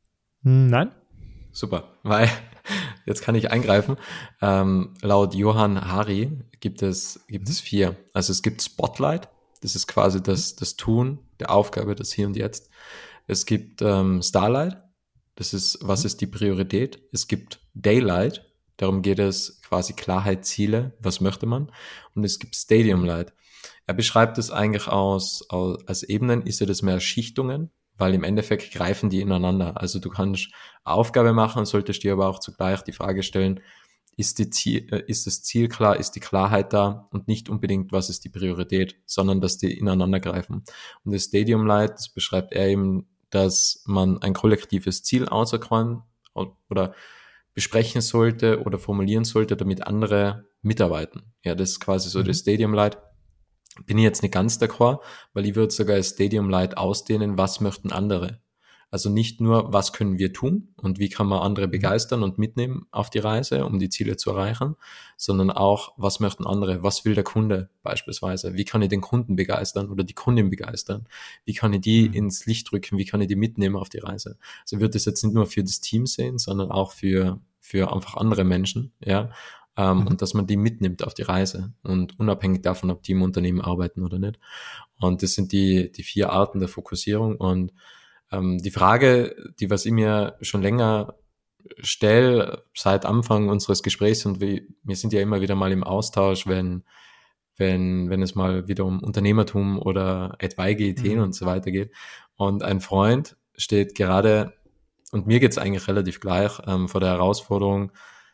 Nein. Super, weil jetzt kann ich eingreifen. Ähm, laut Johann Hari gibt es, gibt es vier. Also es gibt Spotlight, das ist quasi das, das Tun, der Aufgabe, das Hier und Jetzt. Es gibt ähm, Starlight, das ist, was ist die Priorität? Es gibt Daylight, darum geht es quasi Klarheit, Ziele, was möchte man? Und es gibt Stadium Light. Er beschreibt es eigentlich aus, aus als Ebenen, ist ja das mehr Schichtungen, weil im Endeffekt greifen die ineinander. Also du kannst Aufgabe machen, solltest dir aber auch zugleich die Frage stellen, ist, die Ziel, äh, ist das Ziel klar, ist die Klarheit da und nicht unbedingt, was ist die Priorität, sondern dass die ineinander greifen. Und das Stadium Light, das beschreibt er eben, dass man ein kollektives Ziel auserkoren oder besprechen sollte oder formulieren sollte, damit andere mitarbeiten. Ja, das ist quasi so mhm. das Stadium Light. Bin ich jetzt nicht ganz d'accord, weil ich würde sogar das Stadium Light ausdehnen, was möchten andere. Also nicht nur, was können wir tun und wie kann man andere begeistern und mitnehmen auf die Reise, um die Ziele zu erreichen, sondern auch, was möchten andere, was will der Kunde beispielsweise, wie kann ich den Kunden begeistern oder die Kundin begeistern, wie kann ich die mhm. ins Licht drücken, wie kann ich die mitnehmen auf die Reise. Also ich würde das jetzt nicht nur für das Team sehen, sondern auch für, für einfach andere Menschen, ja, ähm, mhm. und dass man die mitnimmt auf die Reise und unabhängig davon, ob die im Unternehmen arbeiten oder nicht. Und das sind die, die vier Arten der Fokussierung. Und ähm, die Frage, die was ich mir schon länger stelle, seit Anfang unseres Gesprächs, und wir, wir sind ja immer wieder mal im Austausch, wenn, wenn, wenn es mal wieder um Unternehmertum oder etwaige Ideen mhm. und so weiter geht. Und ein Freund steht gerade, und mir geht's eigentlich relativ gleich, ähm, vor der Herausforderung,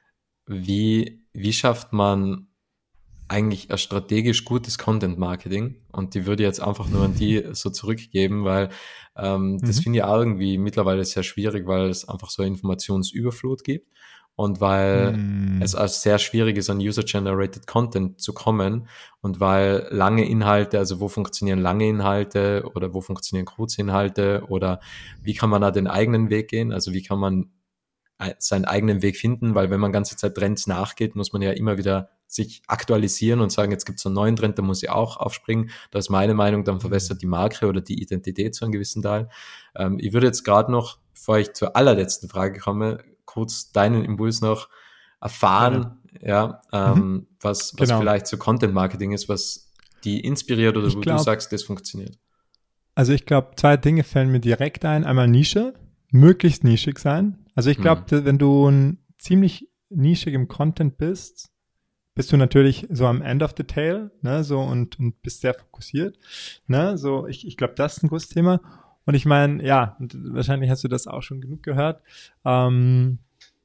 wie, wie schafft man eigentlich ein strategisch gutes Content-Marketing, und die würde ich jetzt einfach nur an die so zurückgeben, weil ähm, mhm. das finde ich auch irgendwie mittlerweile sehr schwierig, weil es einfach so eine Informationsüberflut gibt und weil mhm. es als sehr schwierig ist, an User-Generated Content zu kommen und weil lange Inhalte, also wo funktionieren lange Inhalte oder wo funktionieren kurze Inhalte oder wie kann man da den eigenen Weg gehen, also wie kann man seinen eigenen Weg finden, weil wenn man ganze Zeit Trends nachgeht, muss man ja immer wieder sich aktualisieren und sagen, jetzt gibt es einen neuen Trend, da muss ich auch aufspringen. Da ist meine Meinung, dann verwässert die Marke oder die Identität zu einem gewissen Teil. Ähm, ich würde jetzt gerade noch, bevor ich zur allerletzten Frage komme, kurz deinen Impuls noch erfahren, ja, ja ähm, mhm. was, was genau. vielleicht so Content-Marketing ist, was die inspiriert oder ich wo glaub, du sagst, das funktioniert. Also ich glaube, zwei Dinge fällen mir direkt ein. Einmal Nische, möglichst nischig sein. Also ich glaube, hm. wenn du ein ziemlich nischig im Content bist, bist du natürlich so am End of the tail, ne, so und, und bist sehr fokussiert, ne, so ich, ich glaube, das ist ein großes Thema. Und ich meine, ja, und wahrscheinlich hast du das auch schon genug gehört. Ähm,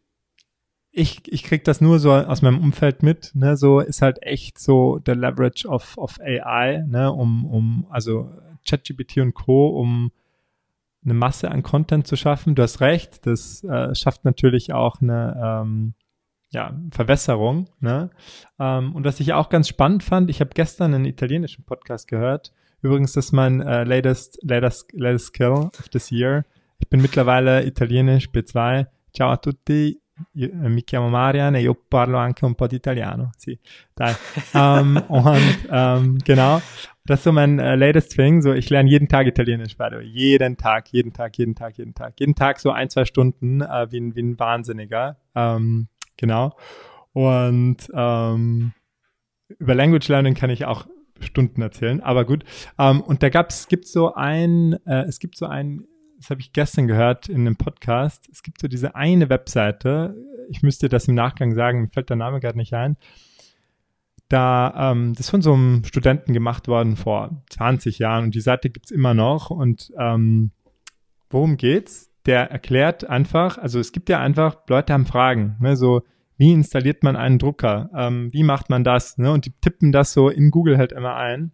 ich, ich krieg das nur so aus meinem Umfeld mit, ne, so ist halt echt so der Leverage of, of A I, ne, um, um, also ChatGPT und Co., um eine Masse an Content zu schaffen. Du hast recht, das äh, schafft natürlich auch eine ähm, ja, Verwässerung. Ne? Ähm, und was ich auch ganz spannend fand, ich habe gestern einen italienischen Podcast gehört. Übrigens, das ist mein äh, latest, latest, latest skill of this year. Ich bin mittlerweile italienisch B zwei. Ciao a tutti, io, mi chiamo Marian e io parlo anche un po' di italiano. Sì, dai. um, und ähm, genau. Das ist so mein äh, latest thing. So, ich lerne jeden Tag Italienisch, by the way. Jeden Tag, jeden Tag, jeden Tag, jeden Tag. Jeden Tag so ein, zwei Stunden äh, wie, ein, wie ein Wahnsinniger. Ähm, genau. Und ähm, über Language Learning kann ich auch Stunden erzählen, aber gut. Ähm, und da gab's, gibt so ein, äh, es gibt so ein, das habe ich gestern gehört in einem Podcast, es gibt so diese eine Webseite, ich müsste das im Nachgang sagen, mir fällt der Name gerade nicht ein, da, ähm, das ist von so einem Studenten gemacht worden vor zwanzig Jahren und die Seite gibt's immer noch und ähm, worum geht's? der erklärt einfach, also es gibt ja einfach, Leute haben Fragen, ne, so, wie installiert man einen Drucker, ähm, wie macht man das, ne, und die tippen das so in Google halt immer ein.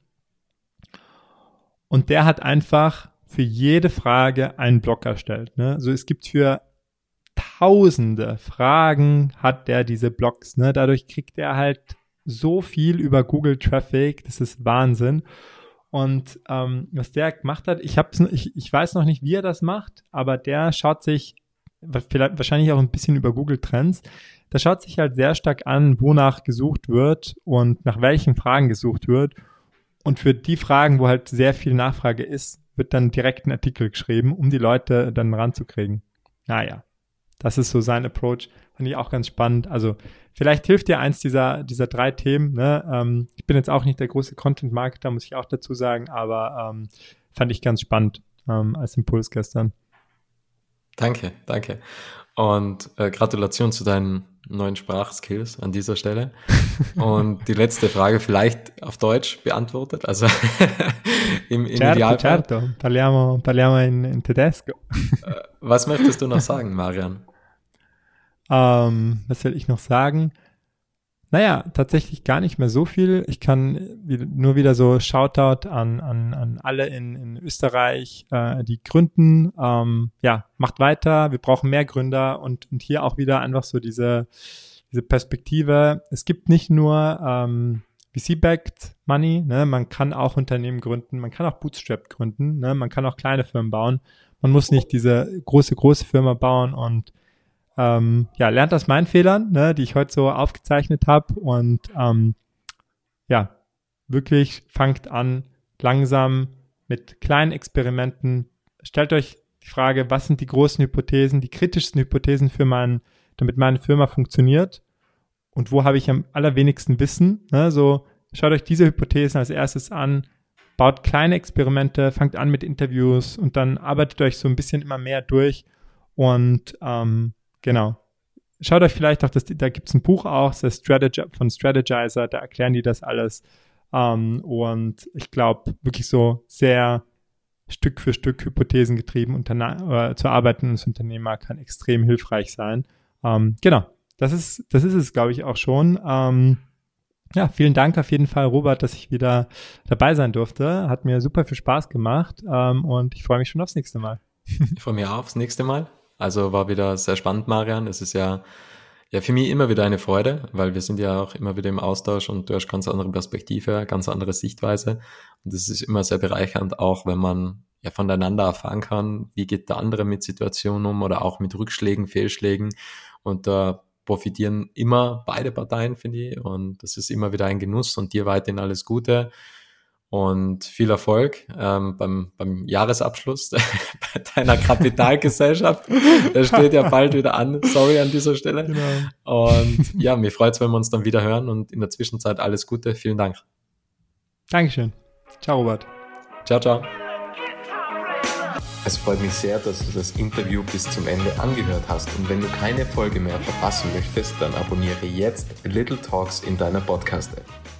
Und der hat einfach für jede Frage einen Blog erstellt, ne, also es gibt für tausende Fragen hat der diese Blogs, ne, dadurch kriegt er halt so viel über Google Traffic, das ist Wahnsinn. Und ähm, was der gemacht hat, ich hab's, ich, ich weiß noch nicht, wie er das macht, aber der schaut sich, vielleicht wahrscheinlich auch ein bisschen über Google Trends, der schaut sich halt sehr stark an, wonach gesucht wird und nach welchen Fragen gesucht wird. Und für die Fragen, wo halt sehr viel Nachfrage ist, wird dann direkt ein Artikel geschrieben, um die Leute dann ranzukriegen. Naja, das ist so sein Approach. Fand ich auch ganz spannend. Also vielleicht hilft dir eins dieser dieser drei Themen. Ne? Ähm, ich bin jetzt auch nicht der große Content-Marketer, muss ich auch dazu sagen, aber ähm, fand ich ganz spannend ähm, als Impuls gestern. Danke, danke. Und äh, Gratulation zu deinen neuen Sprachskills an dieser Stelle. Und die letzte Frage vielleicht auf Deutsch beantwortet. Also im, im certo, Idealfall. Certo, parliamo, parliamo in, in tedesco. Was möchtest du noch sagen, Marian? Ähm, was will ich noch sagen? Naja, tatsächlich gar nicht mehr so viel. Ich kann nur wieder so Shoutout an, an, an alle in, in Österreich, äh, die gründen. Ähm, ja, macht weiter. Wir brauchen mehr Gründer und, und hier auch wieder einfach so diese, diese Perspektive. Es gibt nicht nur ähm, V C-backed Money, ne? Man kann auch Unternehmen gründen. Man kann auch Bootstrap gründen, ne? Man kann auch kleine Firmen bauen. Man muss nicht diese große, große Firma bauen und Ähm, ja, lernt aus meinen Fehlern, ne, die ich heute so aufgezeichnet habe und ähm, ja, wirklich fangt an, langsam mit kleinen Experimenten, stellt euch die Frage, was sind die großen Hypothesen, die kritischsten Hypothesen für mein, damit meine Firma funktioniert und wo habe ich am allerwenigsten Wissen, ne, so schaut euch diese Hypothesen als erstes an, baut kleine Experimente, fangt an mit Interviews und dann arbeitet euch so ein bisschen immer mehr durch und ähm, genau. Schaut euch vielleicht auch, das, da gibt es ein Buch auch, das Strategi- von Strategizer, da erklären die das alles. Ähm, und ich glaube, wirklich so sehr Stück für Stück Hypothesen getrieben unterna- äh, zu arbeiten als Unternehmer kann extrem hilfreich sein. Ähm, genau, das ist, das ist es, glaube ich, auch schon. Ähm, ja, vielen Dank auf jeden Fall, Robert, dass ich wieder dabei sein durfte. Hat mir super viel Spaß gemacht ähm, und ich freue mich schon aufs nächste Mal. Ich freue mich auch aufs nächste Mal. Also war wieder sehr spannend, Marian. Es ist ja, ja für mich immer wieder eine Freude, weil wir sind ja auch immer wieder im Austausch und du hast ganz andere Perspektive, ganz andere Sichtweise. Und es ist immer sehr bereichernd, auch wenn man ja voneinander erfahren kann, wie geht der andere mit Situationen um oder auch mit Rückschlägen, Fehlschlägen. Und da profitieren immer beide Parteien, finde ich. Und das ist immer wieder ein Genuss und dir weiterhin alles Gute. Und viel Erfolg ähm, beim, beim Jahresabschluss bei deiner Kapitalgesellschaft. Der steht ja bald wieder an. Sorry an dieser Stelle. Genau. Und ja, mich freut es, wenn wir uns dann wieder hören. Und in der Zwischenzeit alles Gute. Vielen Dank. Dankeschön. Ciao, Robert. Ciao, ciao. Es freut mich sehr, dass du das Interview bis zum Ende angehört hast. Und wenn du keine Folge mehr verpassen möchtest, dann abonniere jetzt Little Talks in deiner Podcast-App.